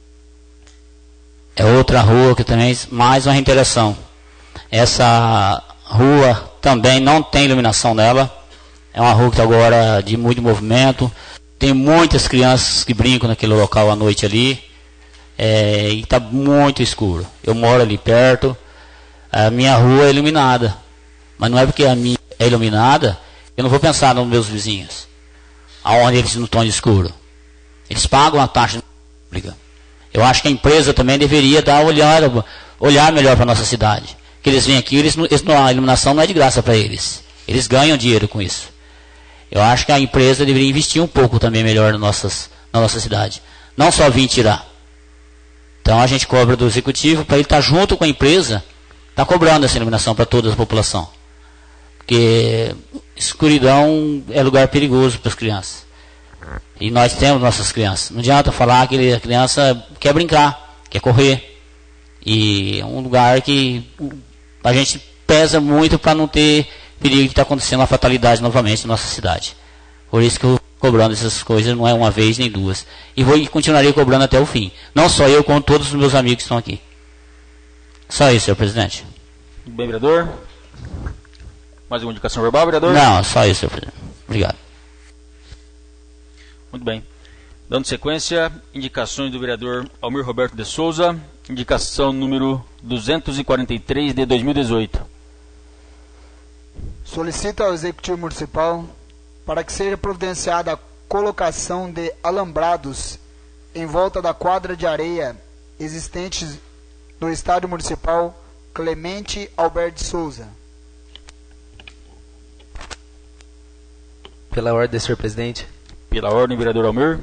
É outra rua que também mais uma reiteração. Essa rua também não tem iluminação nela. É uma rua que está agora de muito movimento. Tem muitas crianças que brincam naquele local à noite ali. E está muito escuro. Eu moro ali perto. A minha rua é iluminada. Mas não é porque a minha é iluminada, eu não vou pensar nos meus vizinhos. Aonde eles não estão de escuro. Eles pagam a taxa pública. Eu acho que a empresa também deveria dar olhar melhor para a nossa cidade. Que eles vêm aqui, a iluminação não é de graça para eles. Eles ganham dinheiro com isso. Eu acho que a empresa deveria investir um pouco também melhor na nossa cidade. Não só vir tirar. Então a gente cobra do executivo para ele estar junto com a empresa, estar cobrando essa iluminação para toda a população. Porque escuridão é lugar perigoso para as crianças. E nós temos nossas crianças. Não adianta falar que a criança quer brincar, quer correr. E é um lugar que a gente pesa muito para não ter perigo de estar acontecendo uma fatalidade novamente na nossa cidade. Por isso que eu cobrando essas coisas, não é uma vez nem duas. E continuarei cobrando até o fim. Não só eu, como todos os meus amigos que estão aqui. Só isso, senhor presidente. Bem, vereador. Mais uma indicação verbal, vereador? Não, só isso, senhor presidente. Obrigado. Muito bem. Dando sequência, indicações do vereador Almir Roberto de Souza, indicação número 243 de 2018. Solicita ao Executivo Municipal para que seja providenciada a colocação de alambrados em volta da quadra de areia existentes no Estádio Municipal Clemente Alberto de Souza. Pela ordem, senhor presidente. Pela ordem, vereador Almir.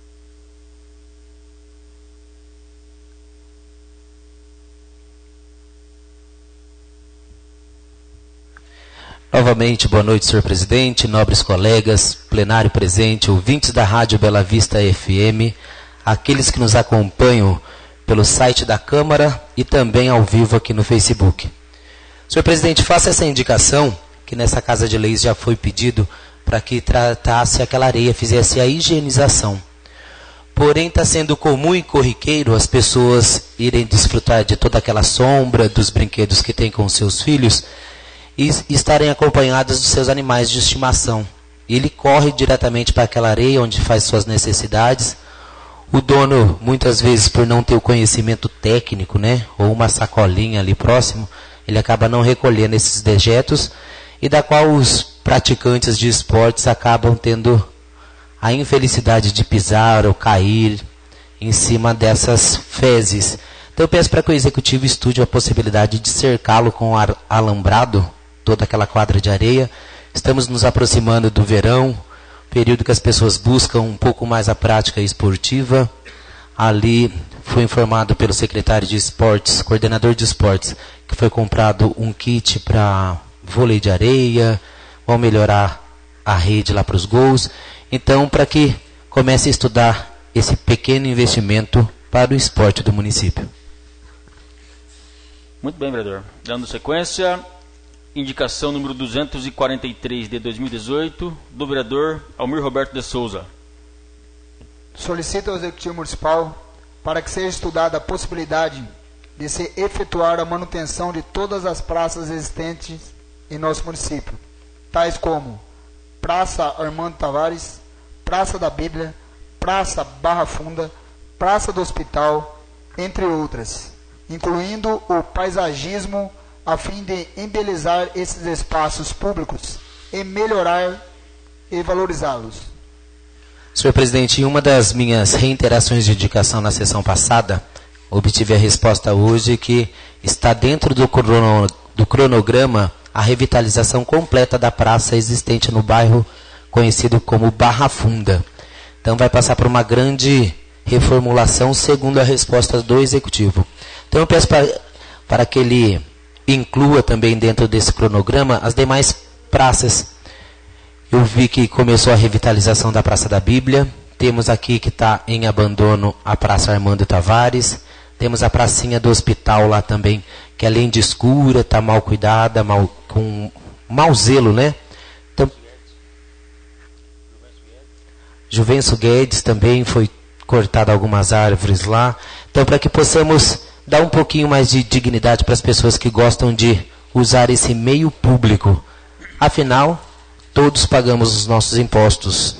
Novamente, boa noite, senhor presidente, nobres colegas, plenário presente, ouvintes da Rádio Bela Vista FM, aqueles que nos acompanham pelo site da Câmara e também ao vivo aqui no Facebook. Senhor presidente, faça essa indicação, que nessa Casa de Leis já foi pedido para que tratasse aquela areia, fizesse a higienização. Porém, está sendo comum e corriqueiro as pessoas irem desfrutar de toda aquela sombra, dos brinquedos que têm com seus filhos, e estarem acompanhadas dos seus animais de estimação. Ele corre diretamente para aquela areia onde faz suas necessidades. O dono, muitas vezes, por não ter o conhecimento técnico, né, ou uma sacolinha ali próximo, ele acaba não recolhendo esses dejetos, e da qual os praticantes de esportes acabam tendo a infelicidade de pisar ou cair em cima dessas fezes. Então eu peço para que o Executivo estude a possibilidade de cercá-lo com alambrado, toda aquela quadra de areia. Estamos nos aproximando do verão, período que as pessoas buscam um pouco mais a prática esportiva. Ali foi informado pelo secretário de esportes, coordenador de esportes, que foi comprado um kit para vôlei de areia, vão melhorar a rede lá para os gols. Então, para que comece a estudar esse pequeno investimento para o esporte do município. Muito bem, vereador. Dando sequência, indicação número 243 de 2018, do vereador Almir Roberto de Souza. Solicita ao Executivo Municipal para que seja estudada a possibilidade de se efetuar a manutenção de todas as praças existentes em nosso município, tais como Praça Armando Tavares, Praça da Bíblia, Praça Barra Funda, Praça do Hospital, entre outras, incluindo o paisagismo a fim de embelezar esses espaços públicos e melhorar e valorizá-los. Senhor presidente, em uma das minhas reiterações de indicação na sessão passada, obtive a resposta hoje que está dentro do cronograma a revitalização completa da praça existente no bairro conhecido como Barra Funda. Então vai passar por uma grande reformulação segundo a resposta do Executivo. Então eu peço para que ele inclua também dentro desse cronograma as demais praças. Eu vi que começou a revitalização da Praça da Bíblia. Temos aqui que está em abandono a Praça Armando Tavares. Temos a pracinha do hospital lá também, que além de escura, está mal cuidada, com mau zelo, né? Então, Juvencio Guedes também foi cortada algumas árvores lá. Então, para que possamos dar um pouquinho mais de dignidade para as pessoas que gostam de usar esse meio público. Afinal, todos pagamos os nossos impostos.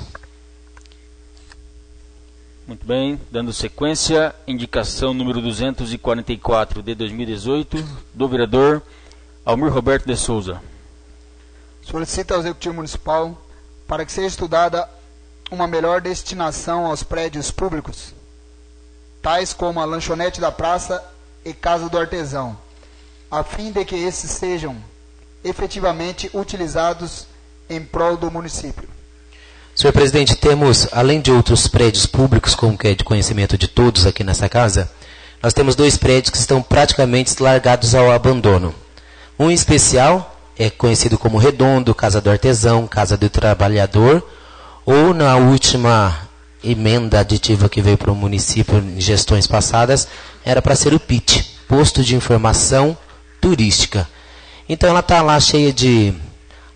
Muito bem, dando sequência, indicação número 244 de 2018, do vereador Almir Roberto de Souza. Solicita ao Executivo Municipal para que seja estudada uma melhor destinação aos prédios públicos, tais como a lanchonete da praça e casa do artesão, a fim de que esses sejam efetivamente utilizados em prol do município. Senhor presidente, temos, além de outros prédios públicos, como que é de conhecimento de todos aqui nessa casa, nós temos 2 prédios que estão praticamente largados ao abandono. Um em especial é conhecido como Redondo, Casa do Artesão, Casa do Trabalhador, ou na última emenda aditiva que veio para o município em gestões passadas, era para ser o PIT, Posto de Informação Turística. Então ela está lá cheia de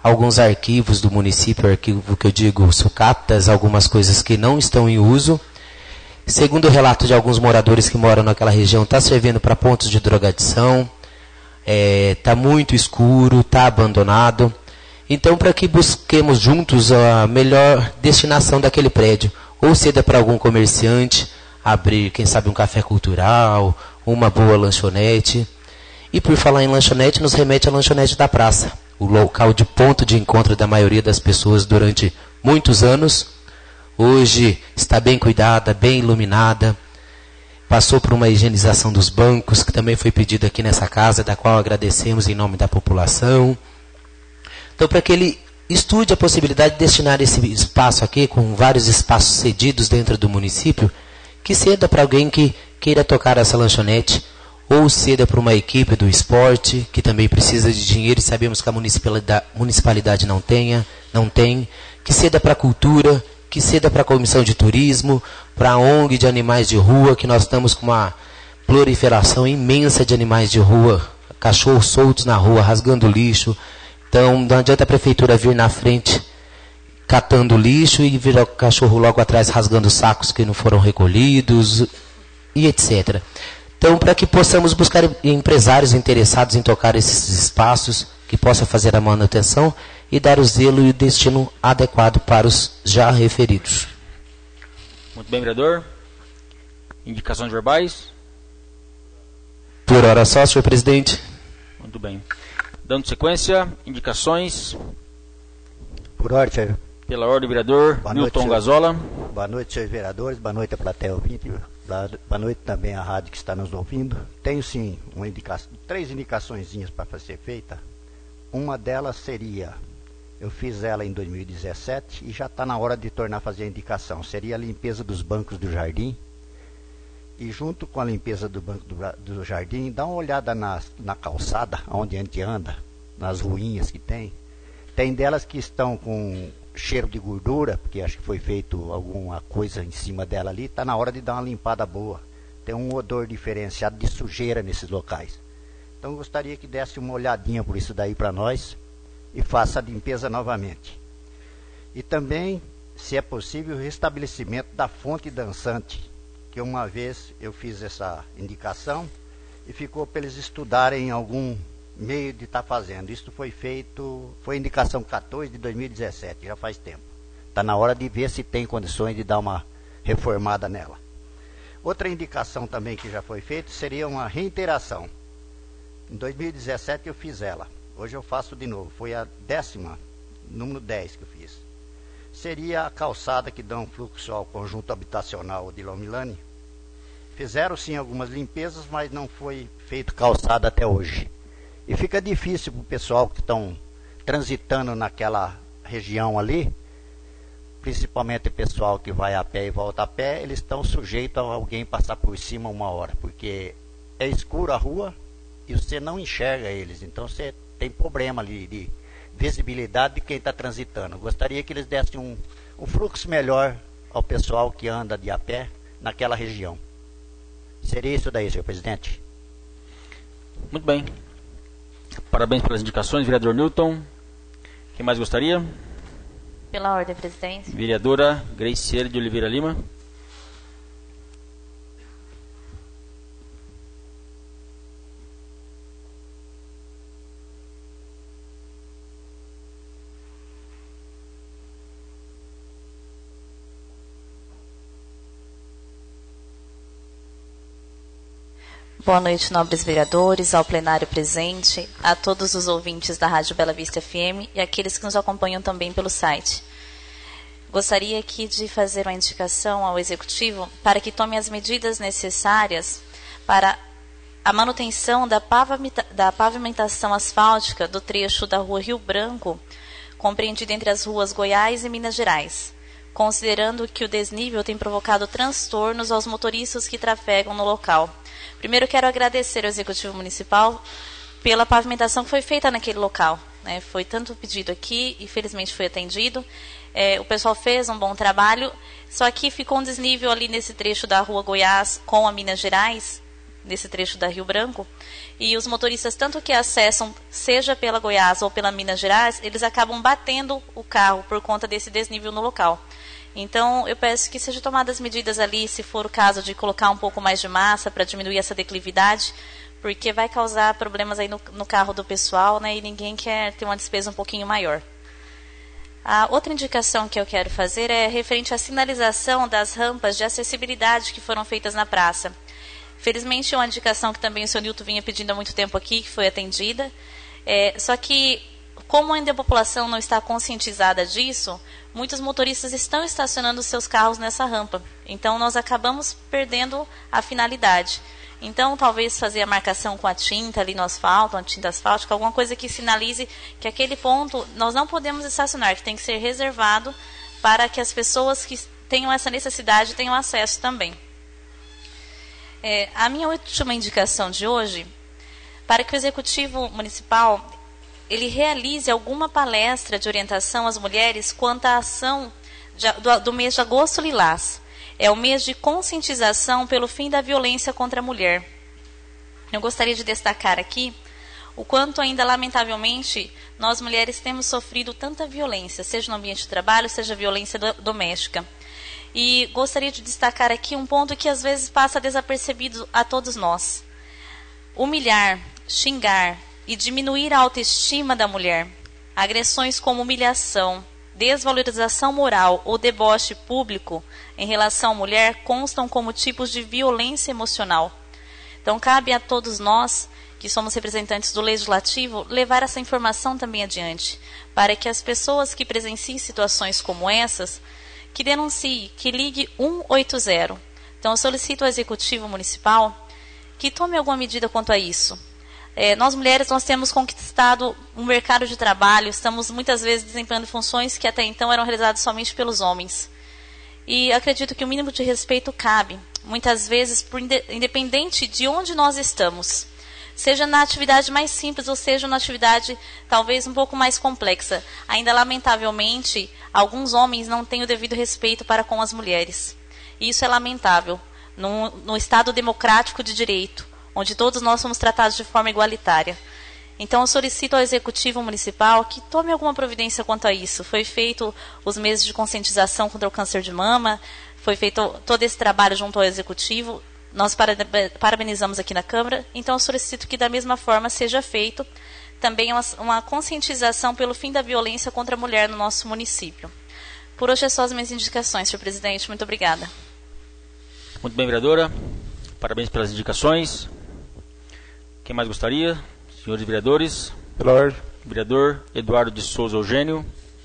alguns arquivos do município, arquivo que eu digo sucatas, algumas coisas que não estão em uso. Segundo o relato de alguns moradores que moram naquela região, está servindo para pontos de drogadição, está muito escuro, está abandonado. Então, para que busquemos juntos a melhor destinação daquele prédio, ou ceda para algum comerciante, abrir, quem sabe, um café cultural, uma boa lanchonete. E por falar em lanchonete, nos remete à lanchonete da praça, o local de ponto de encontro da maioria das pessoas durante muitos anos. Hoje está bem cuidada, bem iluminada, passou por uma higienização dos bancos, que também foi pedida aqui nessa casa, da qual agradecemos em nome da população. Então, para que ele estude a possibilidade de destinar esse espaço aqui, com vários espaços cedidos dentro do município, que ceda para alguém que queira tocar essa lanchonete, ou ceda para uma equipe do esporte, que também precisa de dinheiro e sabemos que a municipalidade não tem, que ceda para a cultura, que ceda para a comissão de turismo, para a ONG de animais de rua, que nós estamos com uma proliferação imensa de animais de rua, cachorros soltos na rua, rasgando lixo. Então, não adianta a prefeitura vir na frente catando lixo e vir o cachorro logo atrás rasgando sacos que não foram recolhidos, e etc. Então, para que possamos buscar empresários interessados em tocar esses espaços, que possam fazer a manutenção e dar o zelo e o destino adequado para os já referidos. Muito bem, vereador. Indicações verbais? Por hora só, senhor presidente. Muito bem. Dando sequência, indicações. Por ordem, senhor. Pela ordem, vereador Newton Gazola. Boa noite, senhores vereadores. Boa noite, a plateia ouvinte. Boa noite também à rádio que está nos ouvindo. Tenho, sim, três indicaçõezinhas para ser feita. Uma delas seria, eu fiz ela em 2017 e já está na hora de tornar a fazer a indicação. Seria a limpeza dos bancos do jardim. E junto com a limpeza do banco do jardim, dá uma olhada na calçada, onde a gente anda, nas ruínas que tem. Tem delas que estão com cheiro de gordura, porque acho que foi feito alguma coisa em cima dela ali. Está na hora de dar uma limpada boa. Tem um odor diferenciado de sujeira nesses locais. Então eu gostaria que desse uma olhadinha por isso daí para nós e faça a limpeza novamente. E também, se é possível, o restabelecimento da fonte dançante, que uma vez eu fiz essa indicação e ficou para eles estudarem algum meio de estar fazendo. Isso foi feito, foi indicação 14 de 2017, já faz tempo. Está na hora de ver se tem condições de dar uma reformada nela. Outra indicação também que já foi feita seria uma reiteração. Em 2017 eu fiz ela, hoje eu faço de novo, foi a 10ª, número 10 que eu fiz. Seria a calçada que dá um fluxo ao conjunto habitacional de Lomilane. Fizeram sim algumas limpezas, mas não foi feito calçada até hoje. E fica difícil para o pessoal que estão transitando naquela região ali, principalmente o pessoal que vai a pé e volta a pé, eles estão sujeitos a alguém passar por cima uma hora, porque é escuro a rua e você não enxerga eles, então você tem problema ali de visibilidade de quem está transitando. Gostaria que eles dessem um fluxo melhor ao pessoal que anda de a pé naquela região. Seria isso daí, senhor presidente. Muito bem. Parabéns pelas indicações, vereador Newton. Quem mais gostaria? Pela ordem, presidente. Vereadora Graciele de Oliveira Lima. Boa noite, nobres vereadores, ao plenário presente, a todos os ouvintes da Rádio Bela Vista FM e aqueles que nos acompanham também pelo site. Gostaria aqui de fazer uma indicação ao Executivo para que tome as medidas necessárias para a manutenção da pavimentação asfáltica do trecho da rua Rio Branco, compreendido entre as ruas Goiás e Minas Gerais, considerando que o desnível tem provocado transtornos aos motoristas que trafegam no local. Primeiro, quero agradecer ao Executivo Municipal pela pavimentação que foi feita naquele local. Foi tanto pedido aqui e felizmente foi atendido. O pessoal fez um bom trabalho, só que ficou um desnível ali nesse trecho da rua Goiás com a Minas Gerais, nesse trecho da Rio Branco, e os motoristas, tanto que acessam, seja pela Goiás ou pela Minas Gerais, eles acabam batendo o carro por conta desse desnível no local. Então, eu peço que sejam tomadas medidas ali, se for o caso de colocar um pouco mais de massa para diminuir essa declividade, porque vai causar problemas aí no carro do pessoal, né, e ninguém quer ter uma despesa um pouquinho maior. A outra indicação que eu quero fazer é referente à sinalização das rampas de acessibilidade que foram feitas na praça. Felizmente, é uma indicação que também o senhor Nilton vinha pedindo há muito tempo aqui, que foi atendida. Só que, como ainda a população não está conscientizada disso, muitos motoristas estão estacionando seus carros nessa rampa. Então, nós acabamos perdendo a finalidade. Então, talvez fazer a marcação com a tinta ali no asfalto, uma tinta asfáltica, alguma coisa que sinalize que aquele ponto nós não podemos estacionar, que tem que ser reservado para que as pessoas que tenham essa necessidade tenham acesso também. A minha última indicação de hoje, para que o Executivo Municipal ele realize alguma palestra de orientação às mulheres quanto à ação do mês de agosto lilás. É o mês de conscientização pelo fim da violência contra a mulher. Eu gostaria de destacar aqui o quanto ainda, lamentavelmente, nós mulheres temos sofrido tanta violência, seja no ambiente de trabalho, seja violência doméstica. E gostaria de destacar aqui um ponto que às vezes passa desapercebido a todos nós. Humilhar, xingar e diminuir a autoestima da mulher. Agressões como humilhação, desvalorização moral ou deboche público em relação à mulher constam como tipos de violência emocional. Então, cabe a todos nós, que somos representantes do Legislativo, levar essa informação também adiante, para que as pessoas que presenciem situações como essas, que denunciem, que ligue 180. Então, eu solicito ao Executivo Municipal que tome alguma medida quanto a isso. Nós mulheres, nós temos conquistado um mercado de trabalho, estamos muitas vezes desempenhando funções que até então eram realizadas somente pelos homens. E acredito que o mínimo de respeito cabe, muitas vezes, independente de onde nós estamos. Seja na atividade mais simples ou seja na atividade talvez um pouco mais complexa. Ainda, lamentavelmente, alguns homens não têm o devido respeito para com as mulheres. E isso é lamentável, no Estado democrático de direito, onde todos nós somos tratados de forma igualitária. Então, eu solicito ao Executivo Municipal que tome alguma providência quanto a isso. Foi feito os meses de conscientização contra o câncer de mama, foi feito todo esse trabalho junto ao Executivo, nós parabenizamos aqui na Câmara, então eu solicito que da mesma forma seja feito também uma conscientização pelo fim da violência contra a mulher no nosso município. Por hoje é só as minhas indicações, senhor presidente. Muito obrigada. Muito bem, vereadora. Parabéns pelas indicações. Quem mais gostaria? Senhores vereadores. Pela ordem. Vereador Eduardo de Souza Eugênio.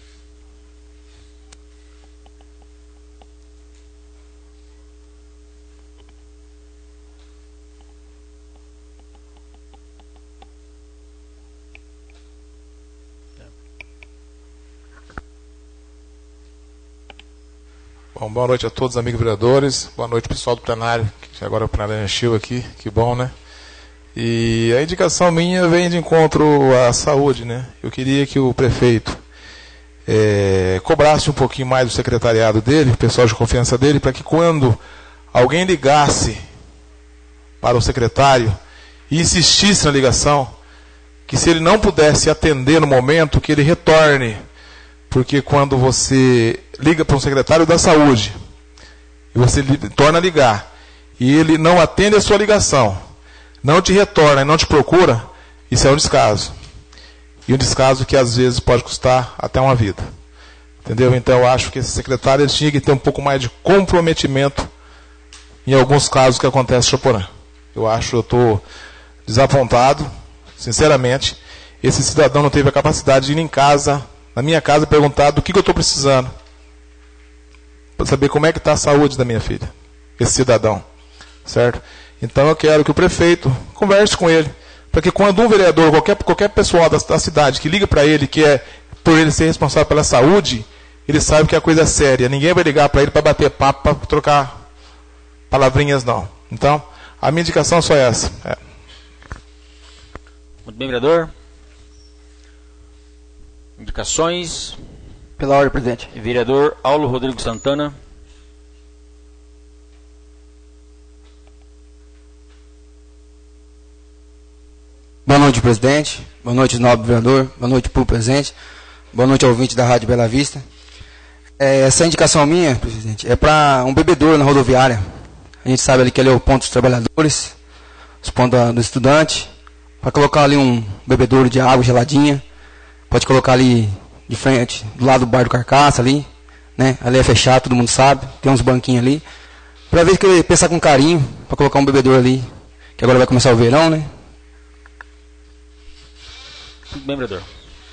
Bom, boa noite a todos, amigos vereadores. Boa noite, pessoal do plenário, que agora o plenário encheu aqui, que bom, né? E a indicação minha vem de encontro à saúde, né? Eu queria que o prefeito cobrasse um pouquinho mais do secretariado dele, o pessoal de confiança dele, para que quando alguém ligasse para o secretário e insistisse na ligação, que se ele não pudesse atender no momento, que ele retorne. Porque quando você liga para um secretário da saúde, e você torna a ligar, e ele não atende a sua ligação, não te retorna e não te procura, isso é um descaso. E um descaso que às vezes pode custar até uma vida. Entendeu? Então eu acho que esse secretário ele tinha que ter um pouco mais de comprometimento em alguns casos que acontecem em Chaporã. Eu estou desapontado, sinceramente. Esse cidadão não teve a capacidade de ir em casa, na minha casa, perguntar do que eu estou precisando. Para saber como é que está a saúde da minha filha. Esse cidadão. Certo? Então eu quero que o prefeito converse com ele. Para que quando um vereador, qualquer pessoal da cidade que liga para ele, que é por ele ser responsável pela saúde, ele sabe que a coisa é séria. Ninguém vai ligar para ele para bater papo, para trocar palavrinhas, não. Então, a minha indicação é só essa. Muito bem, vereador. Indicações. Pela ordem, presidente. Vereador Aulo Rodrigo Santana. presidente. Boa noite, nobre vereador. Boa noite, público presente. Boa noite, ouvinte da Rádio Bela Vista. Essa indicação minha, presidente, é para um bebedouro na rodoviária. A gente sabe ali que ali é o ponto dos trabalhadores, os pontos do estudante. Para colocar ali um bebedouro de água geladinha. Pode colocar ali de frente, do lado do bar do Carcaça ali, né? Ali é fechado, todo mundo sabe. Tem uns banquinhos ali. Para ver que pensar com carinho, para colocar um bebedouro ali, que agora vai começar o verão, né? Muito bem, vereador.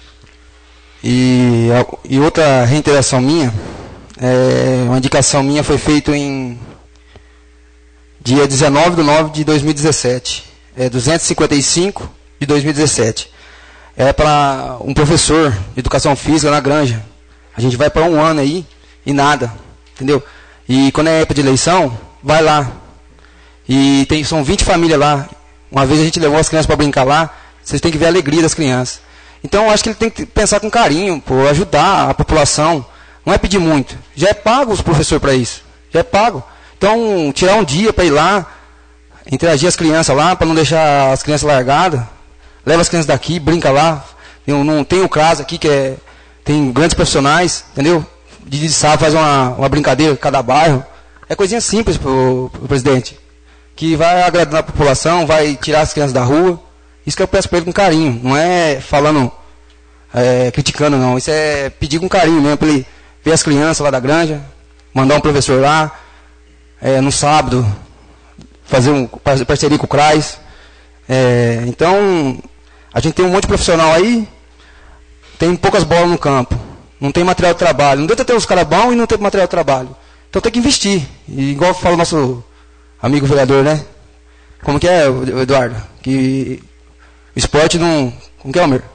E outra reiteração minha, uma indicação minha foi feita em dia 19/9 de 2017. 255 de 2017. É para um professor de educação física na Granja. A gente vai para um ano aí e nada, entendeu? E quando é época de eleição, vai lá. E são 20 famílias lá. Uma vez a gente levou as crianças para brincar lá. Vocês têm que ver a alegria das crianças. Então eu acho que ele tem que pensar com carinho, pô, ajudar a população. Não é pedir muito. Já é pago os professores para isso. Já é pago. Então, tirar um dia para ir lá, interagir as crianças lá, para não deixar as crianças largadas. Leva as crianças daqui, brinca lá. Tem o CRAS aqui, tem grandes profissionais, entendeu? De sábado faz uma brincadeira em cada bairro. É coisinha simples pro presidente. Que vai agradar a população, vai tirar as crianças da rua. Isso que eu peço para ele com carinho. Não é falando, criticando não. Isso é pedir com carinho mesmo, para ele ver as crianças lá da Granja, mandar um professor lá, no sábado, fazer parceria com o CRAS. Então, a gente tem um monte de profissional aí, tem poucas bolas no campo, não tem material de trabalho. Não adianta ter os caras bons e não ter material de trabalho. Então tem que investir. E igual fala o nosso amigo vereador, né? Como que é, Eduardo? Que o esporte não... Como que é, Almir?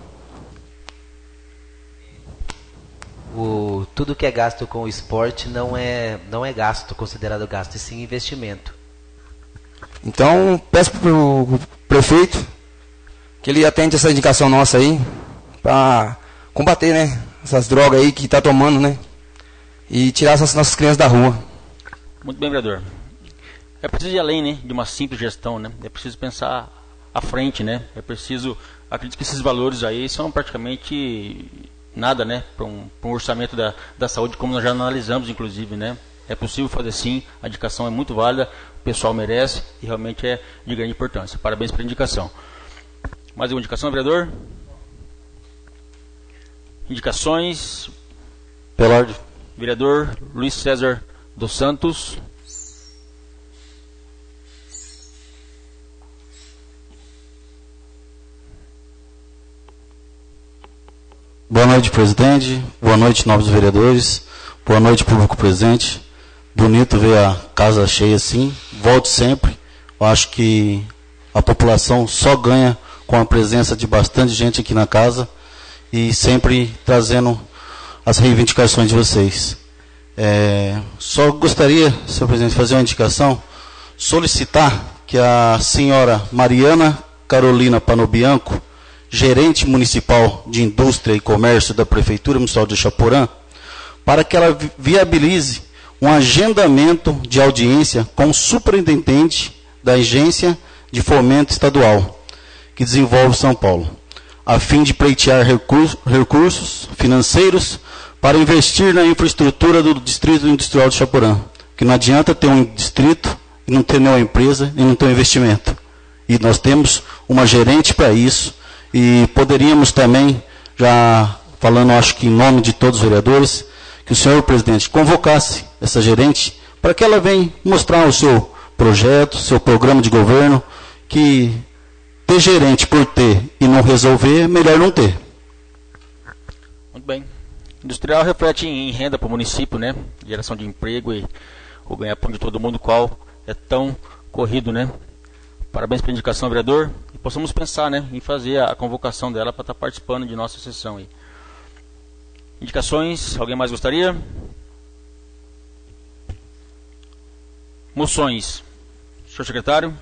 Tudo que é gasto com o esporte não é gasto, considerado gasto, e sim investimento. Então, peço para o prefeito que ele atende essa indicação nossa aí, para combater, né, essas drogas aí que está tomando, né, e tirar essas nossas crianças da rua. Muito bem, vereador. É preciso ir além, né, de uma simples gestão, né, é preciso pensar à frente, né, é preciso, acredito que esses valores aí são praticamente nada, né, para um orçamento da saúde, como nós já analisamos, inclusive, né. É possível fazer sim, a indicação é muito válida, o pessoal merece e realmente é de grande importância. Parabéns pela indicação. Mais uma indicação, vereador? Indicações. Pela ordem. Vereador Luiz César dos Santos. Boa noite, presidente. Boa noite, nobres vereadores. Boa noite, público presente. Bonito ver a casa cheia assim. Volte sempre. Eu acho que a população só ganha com a presença de bastante gente aqui na casa e sempre trazendo as reivindicações de vocês. Só gostaria, senhor presidente, de fazer uma indicação, solicitar que a senhora Mariana Carolina Panobianco, gerente municipal de indústria e comércio da Prefeitura Municipal de Chaporã, para que ela viabilize um agendamento de audiência com o superintendente da Agência de Fomento Estadual, que desenvolve São Paulo, a fim de pleitear recursos financeiros para investir na infraestrutura do Distrito Industrial de Chaporã. Que não adianta ter um distrito e não ter nenhuma empresa e não ter um investimento. E nós temos uma gerente para isso e poderíamos também, já falando acho que em nome de todos os vereadores, que o senhor presidente convocasse essa gerente para que ela venha mostrar o seu projeto, seu programa de governo, que ter gerente por ter e não resolver, é melhor não ter. Muito bem. Industrial reflete em renda para o município, né? Geração de emprego e o ganha-pão de todo mundo, qual é tão corrido, né? Parabéns pela indicação, vereador. E possamos pensar, né, em fazer a convocação dela para estar participando de nossa sessão aí. Indicações, alguém mais gostaria? Moções. Senhor secretário.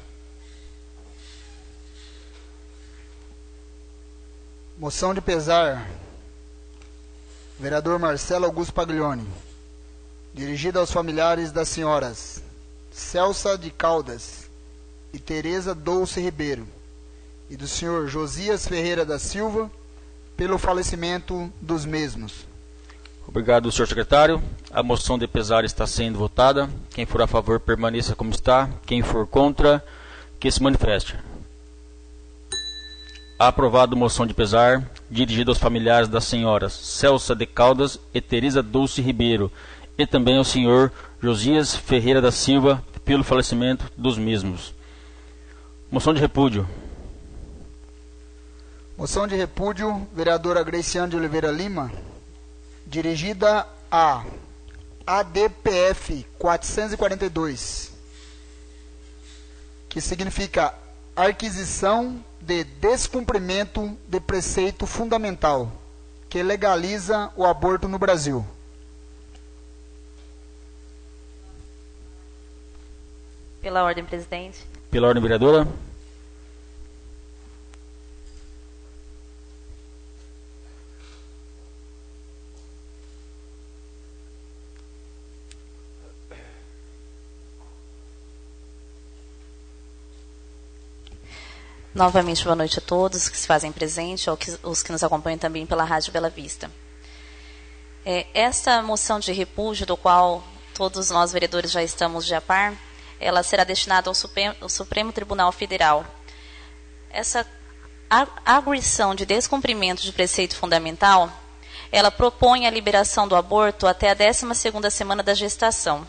Moção de pesar. Vereador Marcelo Augusto Paglioni. Dirigida aos familiares das senhoras Celsa de Caldas e Tereza Dolce Ribeiro, e do senhor Josias Ferreira da Silva pelo falecimento dos mesmos. Obrigado, senhor secretário. A moção de pesar está sendo votada. Quem for a favor, permaneça como está. Quem for contra, que se manifeste. Aprovado a moção de pesar, dirigida aos familiares das senhoras Celsa de Caldas e Teresa Dulce Ribeiro, e também ao senhor Josias Ferreira da Silva, pelo falecimento dos mesmos. Moção de repúdio. Moção de repúdio, vereadora Graciane de Oliveira Lima, dirigida a ADPF 442, que significa Aquisição de Descumprimento de Preceito Fundamental, que legaliza o aborto no Brasil. Pela ordem, presidente. Pela ordem, vereadora. Novamente, boa noite a todos que se fazem presente, ou os que nos acompanham também pela Rádio Bela Vista. Esta moção de repúdio, do qual todos nós vereadores já estamos de a par, ela será destinada ao Supremo Tribunal Federal. Essa arguição de descumprimento de preceito fundamental, ela propõe a liberação do aborto até a 12ª semana da gestação.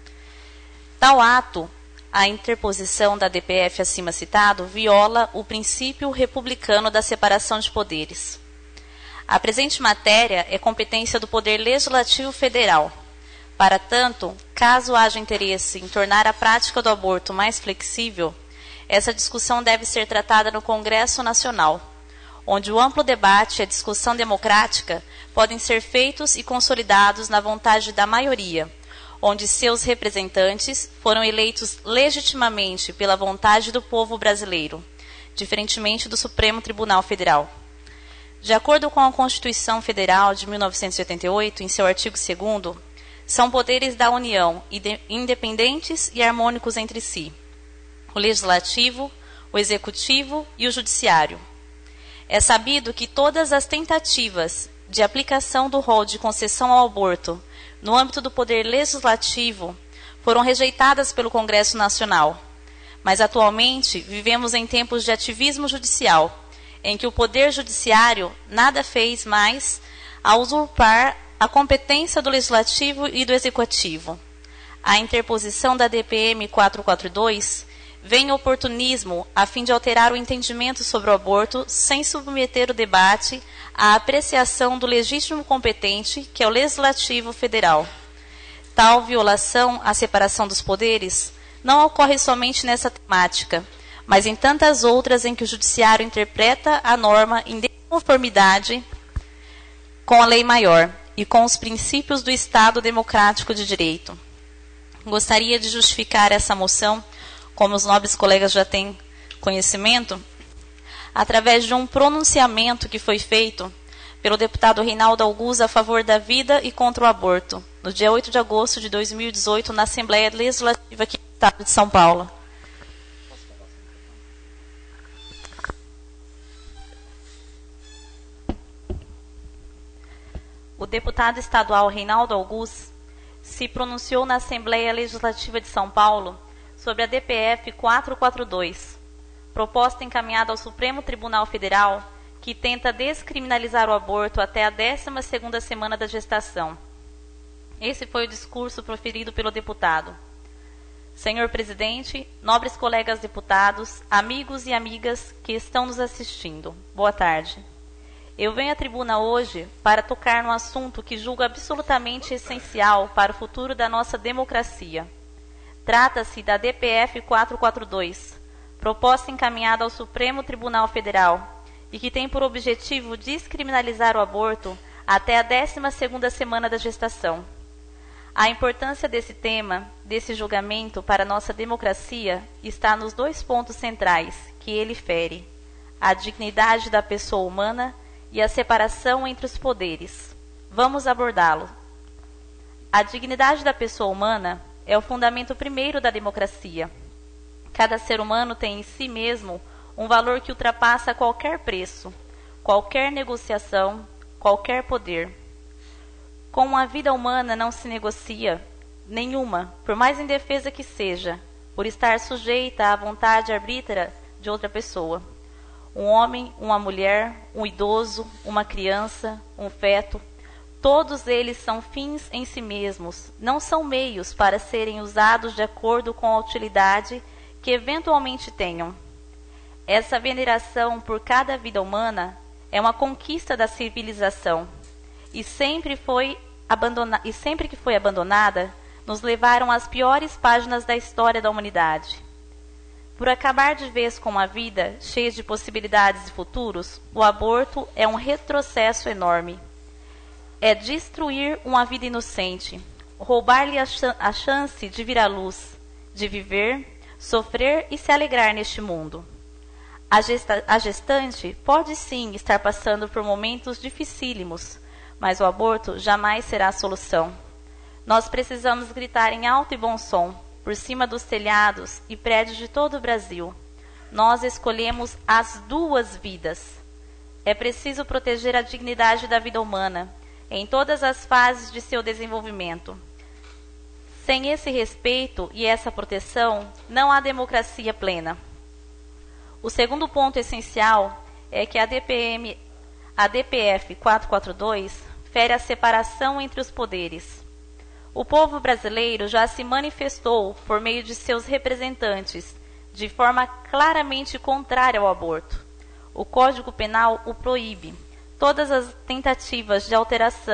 Tal ato, a interposição da DPF acima citado, viola o princípio republicano da separação de poderes. A presente matéria é competência do Poder Legislativo Federal. Para tanto, caso haja interesse em tornar a prática do aborto mais flexível, essa discussão deve ser tratada no Congresso Nacional, onde o amplo debate e a discussão democrática podem ser feitos e consolidados na vontade da maioria, onde seus representantes foram eleitos legitimamente pela vontade do povo brasileiro, diferentemente do Supremo Tribunal Federal. De acordo com a Constituição Federal de 1988, em seu artigo 2º, são poderes da União independentes e harmônicos entre si: o Legislativo, o Executivo e o Judiciário. É sabido que todas as tentativas de aplicação do rol de concessão ao aborto no âmbito do Poder Legislativo foram rejeitadas pelo Congresso Nacional. Mas atualmente vivemos em tempos de ativismo judicial, em que o Poder Judiciário nada fez mais a usurpar a competência do Legislativo e do Executivo. A interposição da DPM 442 vem oportunismo a fim de alterar o entendimento sobre o aborto sem submeter o debate à apreciação do legítimo competente, que é o Legislativo Federal. Tal violação à separação dos poderes não ocorre somente nessa temática, mas em tantas outras em que o Judiciário interpreta a norma em desconformidade com a lei maior e com os princípios do Estado Democrático de Direito. Gostaria de justificar essa moção, como os nobres colegas já têm conhecimento, através de um pronunciamento que foi feito pelo deputado Reinaldo Augusto a favor da vida e contra o aborto, no dia 8 de agosto de 2018, na Assembleia Legislativa aqui do Estado de São Paulo. O deputado estadual Reinaldo Augusto se pronunciou na Assembleia Legislativa de São Paulo sobre a DPF 442, proposta encaminhada ao Supremo Tribunal Federal, que tenta descriminalizar o aborto até a 12ª semana da gestação. Esse foi o discurso proferido pelo deputado. Senhor presidente, nobres colegas deputados, amigos e amigas que estão nos assistindo, boa tarde. Eu venho à tribuna hoje para tocar num assunto que julgo absolutamente essencial para o futuro da nossa democracia. Trata-se da DPF 442, proposta encaminhada ao Supremo Tribunal Federal e que tem por objetivo descriminalizar o aborto até a 12ª semana da gestação. A importância desse tema, desse julgamento para a nossa democracia, está nos dois pontos centrais que ele fere: a dignidade da pessoa humana e a separação entre os poderes. Vamos abordá-lo. A dignidade da pessoa humana é o fundamento primeiro da democracia. Cada ser humano tem em si mesmo um valor que ultrapassa qualquer preço, qualquer negociação, qualquer poder. Com a vida humana não se negocia nenhuma, por mais indefesa que seja, por estar sujeita à vontade arbítria de outra pessoa. Um homem, uma mulher, um idoso, uma criança, um feto, todos eles são fins em si mesmos, não são meios para serem usados de acordo com a utilidade que eventualmente tenham. Essa veneração por cada vida humana é uma conquista da civilização, e sempre que foi abandonada, nos levaram às piores páginas da história da humanidade. Por acabar de vez com uma vida cheia de possibilidades e futuros, o aborto é um retrocesso enorme. É destruir uma vida inocente, roubar-lhe a chance de vir à luz, de viver, sofrer e se alegrar neste mundo. A gestante pode sim estar passando por momentos dificílimos, mas o aborto jamais será a solução. Nós precisamos gritar em alto e bom som, por cima dos telhados e prédios de todo o Brasil. Nós escolhemos as duas vidas. É preciso proteger a dignidade da vida humana, em todas as fases de seu desenvolvimento. Sem esse respeito e essa proteção, não há democracia plena. O segundo ponto essencial é que a DPF 442 fere a separação entre os poderes. O povo brasileiro já se manifestou por meio de seus representantes, de forma claramente contrária ao aborto. O Código Penal o proíbe. Todas as tentativas de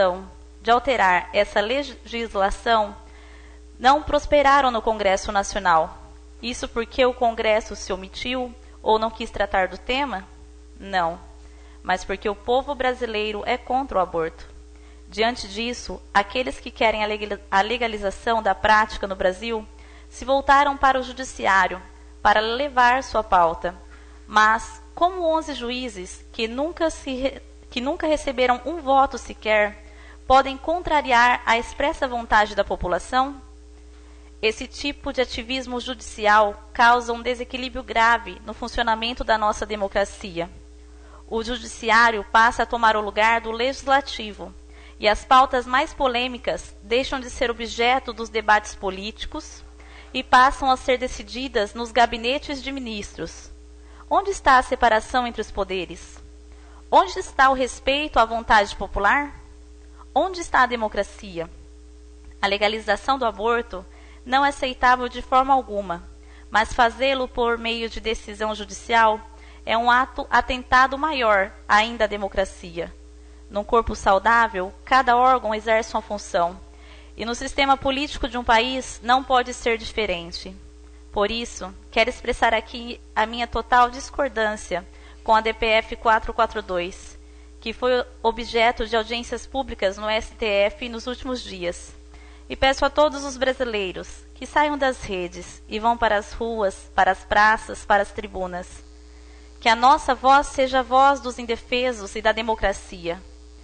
alterar essa legislação não prosperaram no Congresso Nacional. Isso porque o Congresso se omitiu ou não quis tratar do tema? Não, mas porque o povo brasileiro é contra o aborto. Diante disso, aqueles que querem a legalização da prática no Brasil se voltaram para o judiciário para levar sua pauta. Mas, como 11 juízes que nunca receberam um voto sequer, podem contrariar a expressa vontade da população? Esse tipo de ativismo judicial causa um desequilíbrio grave no funcionamento da nossa democracia. O judiciário passa a tomar o lugar do legislativo, e as pautas mais polêmicas deixam de ser objeto dos debates políticos e passam a ser decididas nos gabinetes de ministros. Onde está a separação entre os poderes? Onde está o respeito à vontade popular? Onde está a democracia? A legalização do aborto não é aceitável de forma alguma, mas fazê-lo por meio de decisão judicial é um atentado maior ainda à democracia. Num corpo saudável, cada órgão exerce uma função, e no sistema político de um país não pode ser diferente. Por isso, quero expressar aqui a minha total discordância com a DPF 442, que foi objeto de audiências públicas no STF nos últimos dias. E peço a todos os brasileiros que saiam das redes e vão para as ruas, para as praças, para as tribunas. Que a nossa voz seja a voz dos indefesos e da democracia.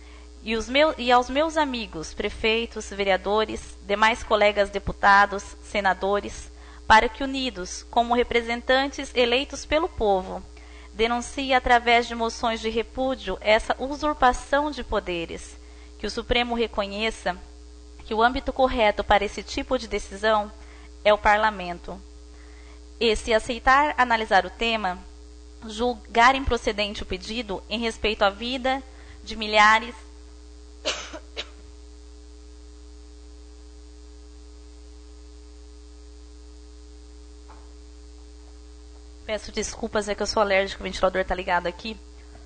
E aos meus amigos, prefeitos, vereadores, demais colegas deputados, senadores, para que unidos, como representantes eleitos pelo povo, denunciem através de moções de repúdio essa usurpação de poderes, que o Supremo reconheça que o âmbito correto para esse tipo de decisão é o Parlamento. E, se aceitar analisar o tema, julgar improcedente o pedido em respeito à vida de milhares Peço desculpas, é que eu sou alérgica, o ventilador está ligado aqui.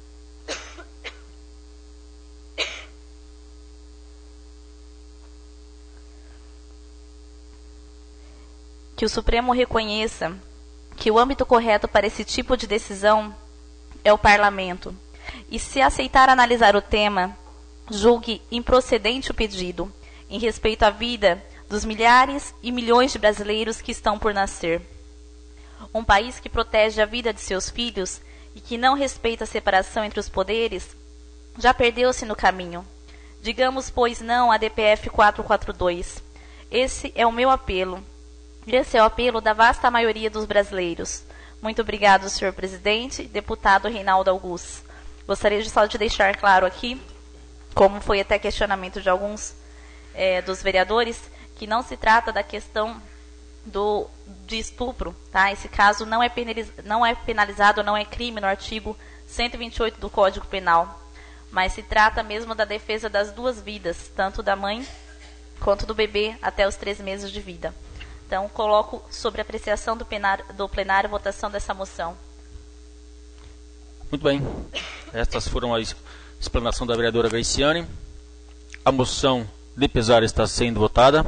Que o Supremo reconheça que o âmbito correto para esse tipo de decisão é o Parlamento. E, se aceitar analisar o tema, julgue improcedente o pedido em respeito à vida dos milhares e milhões de brasileiros que estão por nascer. Um país que protege a vida de seus filhos e que não respeita a separação entre os poderes já perdeu-se no caminho. Digamos, pois, não à DPF 442. Esse é o meu apelo. Esse é o apelo da vasta maioria dos brasileiros. Muito obrigado, senhor presidente. Deputado Reinaldo Augusto. Gostaria só de deixar claro aqui, como foi até questionamento de alguns dos vereadores, que não se trata da questão de estupro, tá? Esse caso não é penalizado, não é crime no artigo 128 do Código Penal, mas se trata mesmo da defesa das duas vidas, tanto da mãe quanto do bebê até os 3 meses de vida. Então, coloco sobre apreciação do plenário votação dessa moção. Muito bem. Estas foram a explanação da vereadora Graciane. A moção de pesar está sendo votada.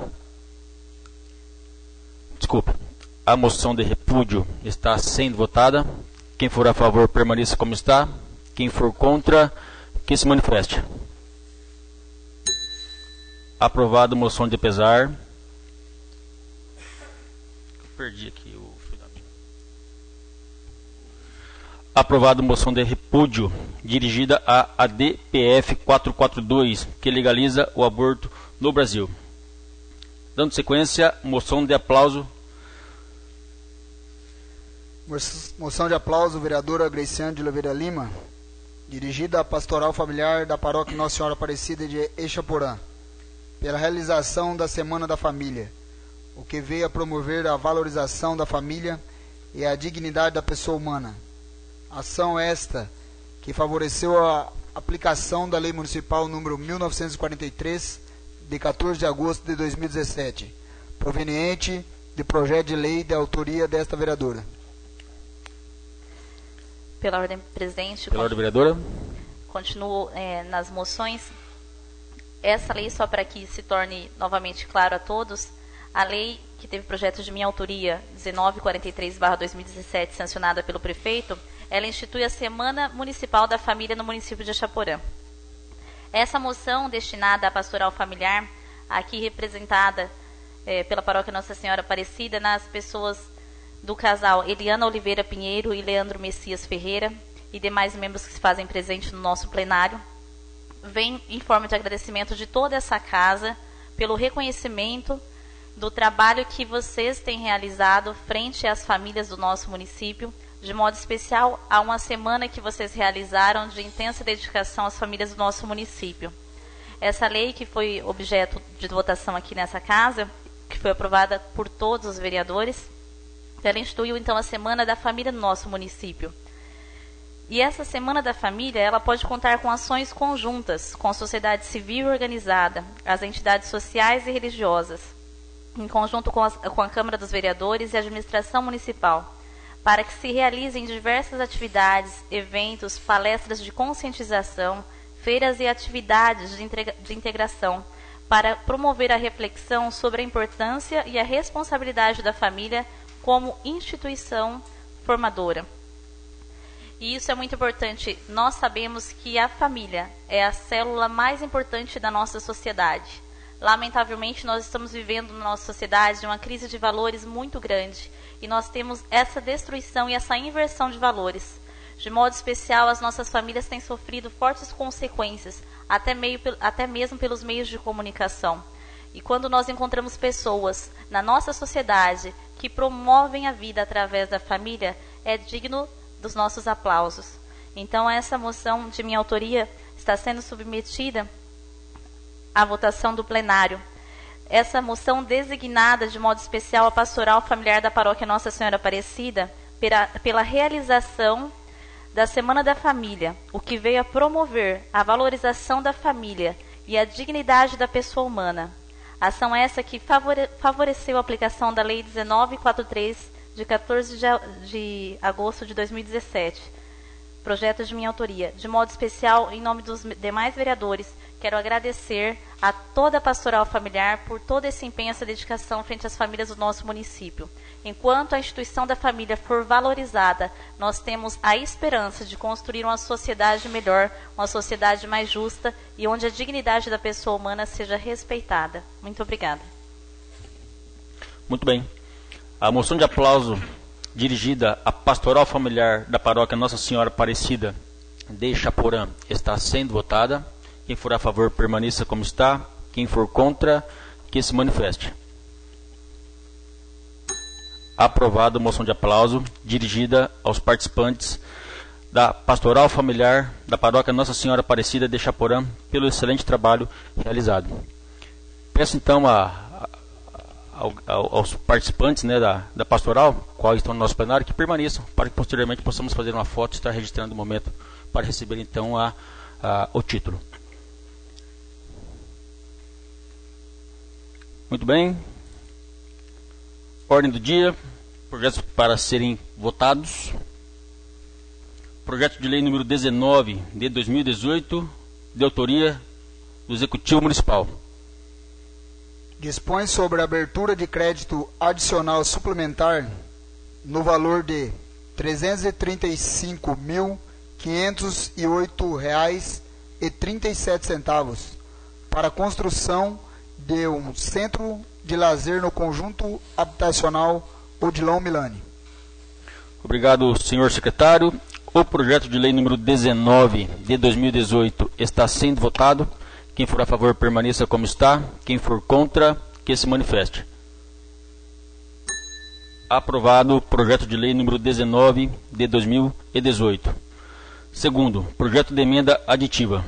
Desculpe. A moção de repúdio está sendo votada. Quem for a favor, permaneça como está. Quem for contra, que se manifeste. Aprovado a moção de pesar. Perdi aqui o... Aprovado a moção de repúdio dirigida à ADPF 442, que legaliza o aborto no Brasil. Dando sequência, moção de aplauso. Moção de aplauso, vereadora Graciane de Oliveira Lima, dirigida à Pastoral Familiar da Paróquia Nossa Senhora Aparecida de Eixaporã, pela realização da Semana da Família, o que veio a promover a valorização da família e a dignidade da pessoa humana. Ação esta que favoreceu a aplicação da Lei Municipal número 1943, de 14 de agosto de 2017, proveniente de projeto de lei de autoria desta vereadora. Pela ordem presente. Pela ordem, vereadora. Continuo nas moções. Essa lei, só para que se torne novamente claro a todos, a lei que teve projeto de minha autoria, 1943/2017, sancionada pelo prefeito, ela institui a Semana Municipal da Família no município de Eixaporã. Essa moção, destinada à pastoral familiar, aqui representada pela Paróquia Nossa Senhora Aparecida, nas pessoas do casal Eliana Oliveira Pinheiro e Leandro Messias Ferreira, e demais membros que se fazem presente no nosso plenário, vem em forma de agradecimento de toda essa casa pelo reconhecimento do trabalho que vocês têm realizado frente às famílias do nosso município, de modo especial a uma semana que vocês realizaram de intensa dedicação às famílias do nosso município. Essa lei que foi objeto de votação aqui nessa casa, que foi aprovada por todos os vereadores, ela instituiu então a Semana da Família no nosso município. E essa Semana da Família, ela pode contar com ações conjuntas com a sociedade civil organizada, as entidades sociais e religiosas, em conjunto com a Câmara dos Vereadores e a administração municipal, para que se realizem diversas atividades, eventos, palestras de conscientização, feiras e atividades de integração, para promover a reflexão sobre a importância e a responsabilidade da família como instituição formadora. E isso é muito importante. Nós sabemos que a família é a célula mais importante da nossa sociedade. Lamentavelmente, nós estamos vivendo na nossa sociedade uma crise de valores muito grande. E nós temos essa destruição e essa inversão de valores. De modo especial, as nossas famílias têm sofrido fortes consequências, até mesmo pelos meios de comunicação. E quando nós encontramos pessoas na nossa sociedade que promovem a vida através da família, é digno dos nossos aplausos. Então, essa moção de minha autoria está sendo submetida à votação do plenário. Essa moção designada de modo especial a Pastoral Familiar da Paróquia Nossa Senhora Aparecida pela realização da Semana da Família, o que veio a promover a valorização da família e a dignidade da pessoa humana. Ação essa que favoreceu a aplicação da Lei 1943, de 14 de agosto de 2017, projeto de minha autoria. De modo especial, em nome dos demais vereadores, quero agradecer a toda a Pastoral Familiar por todo esse empenho, essa dedicação frente às famílias do nosso município. Enquanto a instituição da família for valorizada, nós temos a esperança de construir uma sociedade melhor, uma sociedade mais justa e onde a dignidade da pessoa humana seja respeitada. Muito obrigada. Muito bem. A moção de aplauso dirigida à Pastoral Familiar da Paróquia Nossa Senhora Aparecida de Eixaporã está sendo votada. Quem for a favor, permaneça como está. Quem for contra, que se manifeste. Aprovado. Moção de aplauso dirigida aos participantes da Pastoral Familiar da Paróquia Nossa Senhora Aparecida de Chaporã pelo excelente trabalho realizado. Peço então aos participantes, né, da pastoral, quais estão no nosso plenário, que permaneçam para que posteriormente possamos fazer uma foto e estar registrando o momento para receber então o título. Muito bem. Ordem do dia, projetos para serem votados. Projeto de lei número 19 de 2018, de autoria do Executivo Municipal. Dispõe sobre a abertura de crédito adicional suplementar no valor de R$ 335.508,37 para a construção de um centro de lazer no conjunto habitacional Odilon Milani. Obrigado, senhor secretário. O projeto de lei número 19 de 2018 está sendo votado. Quem for a favor, permaneça como está. Quem for contra, que se manifeste. Aprovado o projeto de lei número 19 de 2018. Segundo, projeto de emenda aditiva.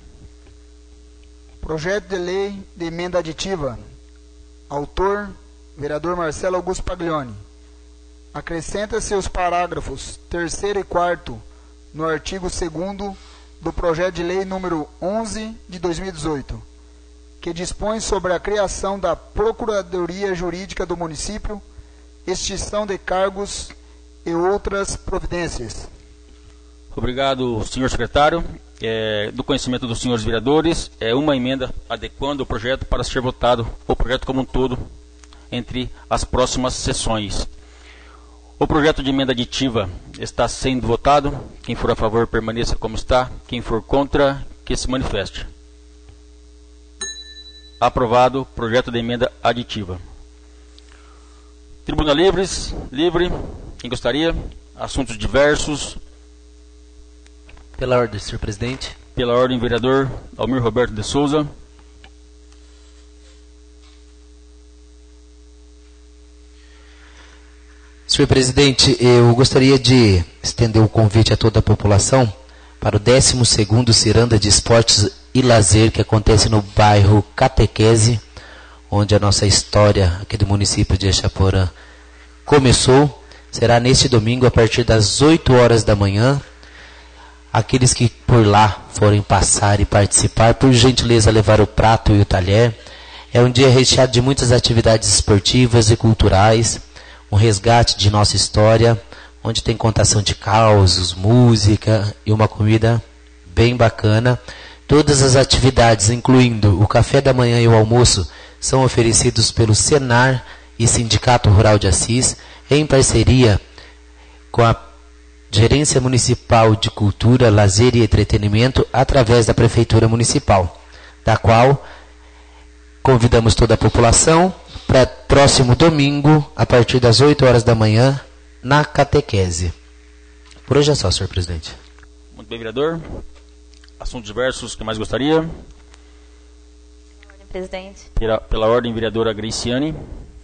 Projeto de lei de emenda aditiva. Autor, vereador Marcelo Augusto Paglioni. Acrescenta-se os parágrafos 3º e 4º no artigo 2º do projeto de lei número 11 de 2018, que dispõe sobre a criação da Procuradoria Jurídica do Município, extinção de cargos e outras providências. Obrigado, senhor secretário. Do conhecimento dos senhores vereadores, uma emenda adequando o projeto para ser votado, o projeto como um todo, entre as próximas sessões. O projeto de emenda aditiva está sendo votado. Quem for a favor, permaneça como está. Quem for contra, que se manifeste. Aprovado o projeto de emenda aditiva. Tribuna livre. Quem gostaria? Assuntos diversos. Pela ordem, senhor presidente. Pela ordem, vereador Almir Roberto de Souza. Senhor presidente, eu gostaria de estender o convite a toda a população para o 12º Ciranda de Esportes e Lazer, que acontece no bairro Catequese, onde a nossa história aqui do município de Chaporã começou. Será neste domingo a partir das 8 horas da manhã. Aqueles que por lá forem passar e participar, por gentileza levar o prato e o talher. É um dia recheado de muitas atividades esportivas e culturais, um resgate de nossa história, onde tem contação de causos, música e uma comida bem bacana. Todas as atividades, incluindo o café da manhã e o almoço, são oferecidos pelo Senar e Sindicato Rural de Assis, em parceria com a Gerência Municipal de Cultura, Lazer e Entretenimento, através da Prefeitura Municipal, da qual convidamos toda a população para próximo domingo, a partir das 8 horas da manhã, na Catequese. Por hoje é só, senhor presidente. Muito bem, vereador. Assuntos diversos, que mais gostaria? Ordem, presidente. Pela ordem, vereadora Graciane.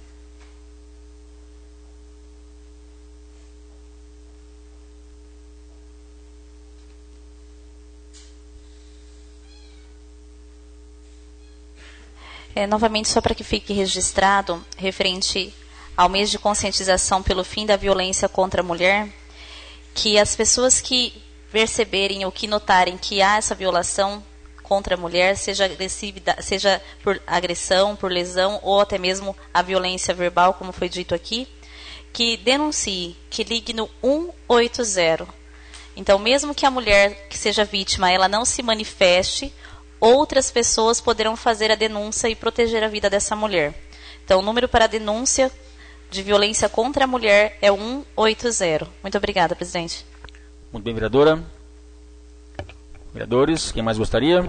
Novamente, só para que fique registrado, referente ao mês de conscientização pelo fim da violência contra a mulher, que as pessoas que perceberem ou que notarem que há essa violação contra a mulher, seja por agressão, por lesão ou até mesmo a violência verbal, como foi dito aqui, que denuncie, que ligue no 180. Então, mesmo que a mulher que seja vítima, ela não se manifeste, outras pessoas poderão fazer a denúncia e proteger a vida dessa mulher. Então, o número para a denúncia de violência contra a mulher é 180. Muito obrigada, presidente. Muito bem, vereadora. Vereadores, quem mais gostaria?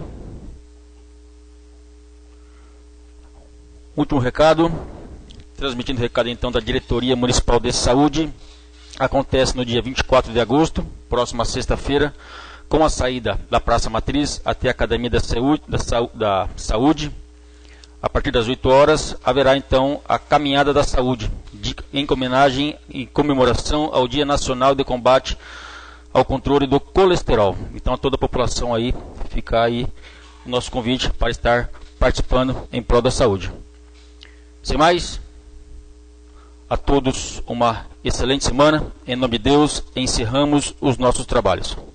Último recado. Transmitindo o recado, então, da Diretoria Municipal de Saúde. Acontece no dia 24 de agosto, próxima sexta-feira, com a saída da Praça Matriz até a Academia da Saúde, A partir das 8 horas, haverá então a Caminhada da Saúde, em homenagem e comemoração ao Dia Nacional de Combate ao Controle do Colesterol. Então, a toda a população aí, fica aí o nosso convite para estar participando em prol da saúde. Sem mais, a todos uma excelente semana. Em nome de Deus, encerramos os nossos trabalhos.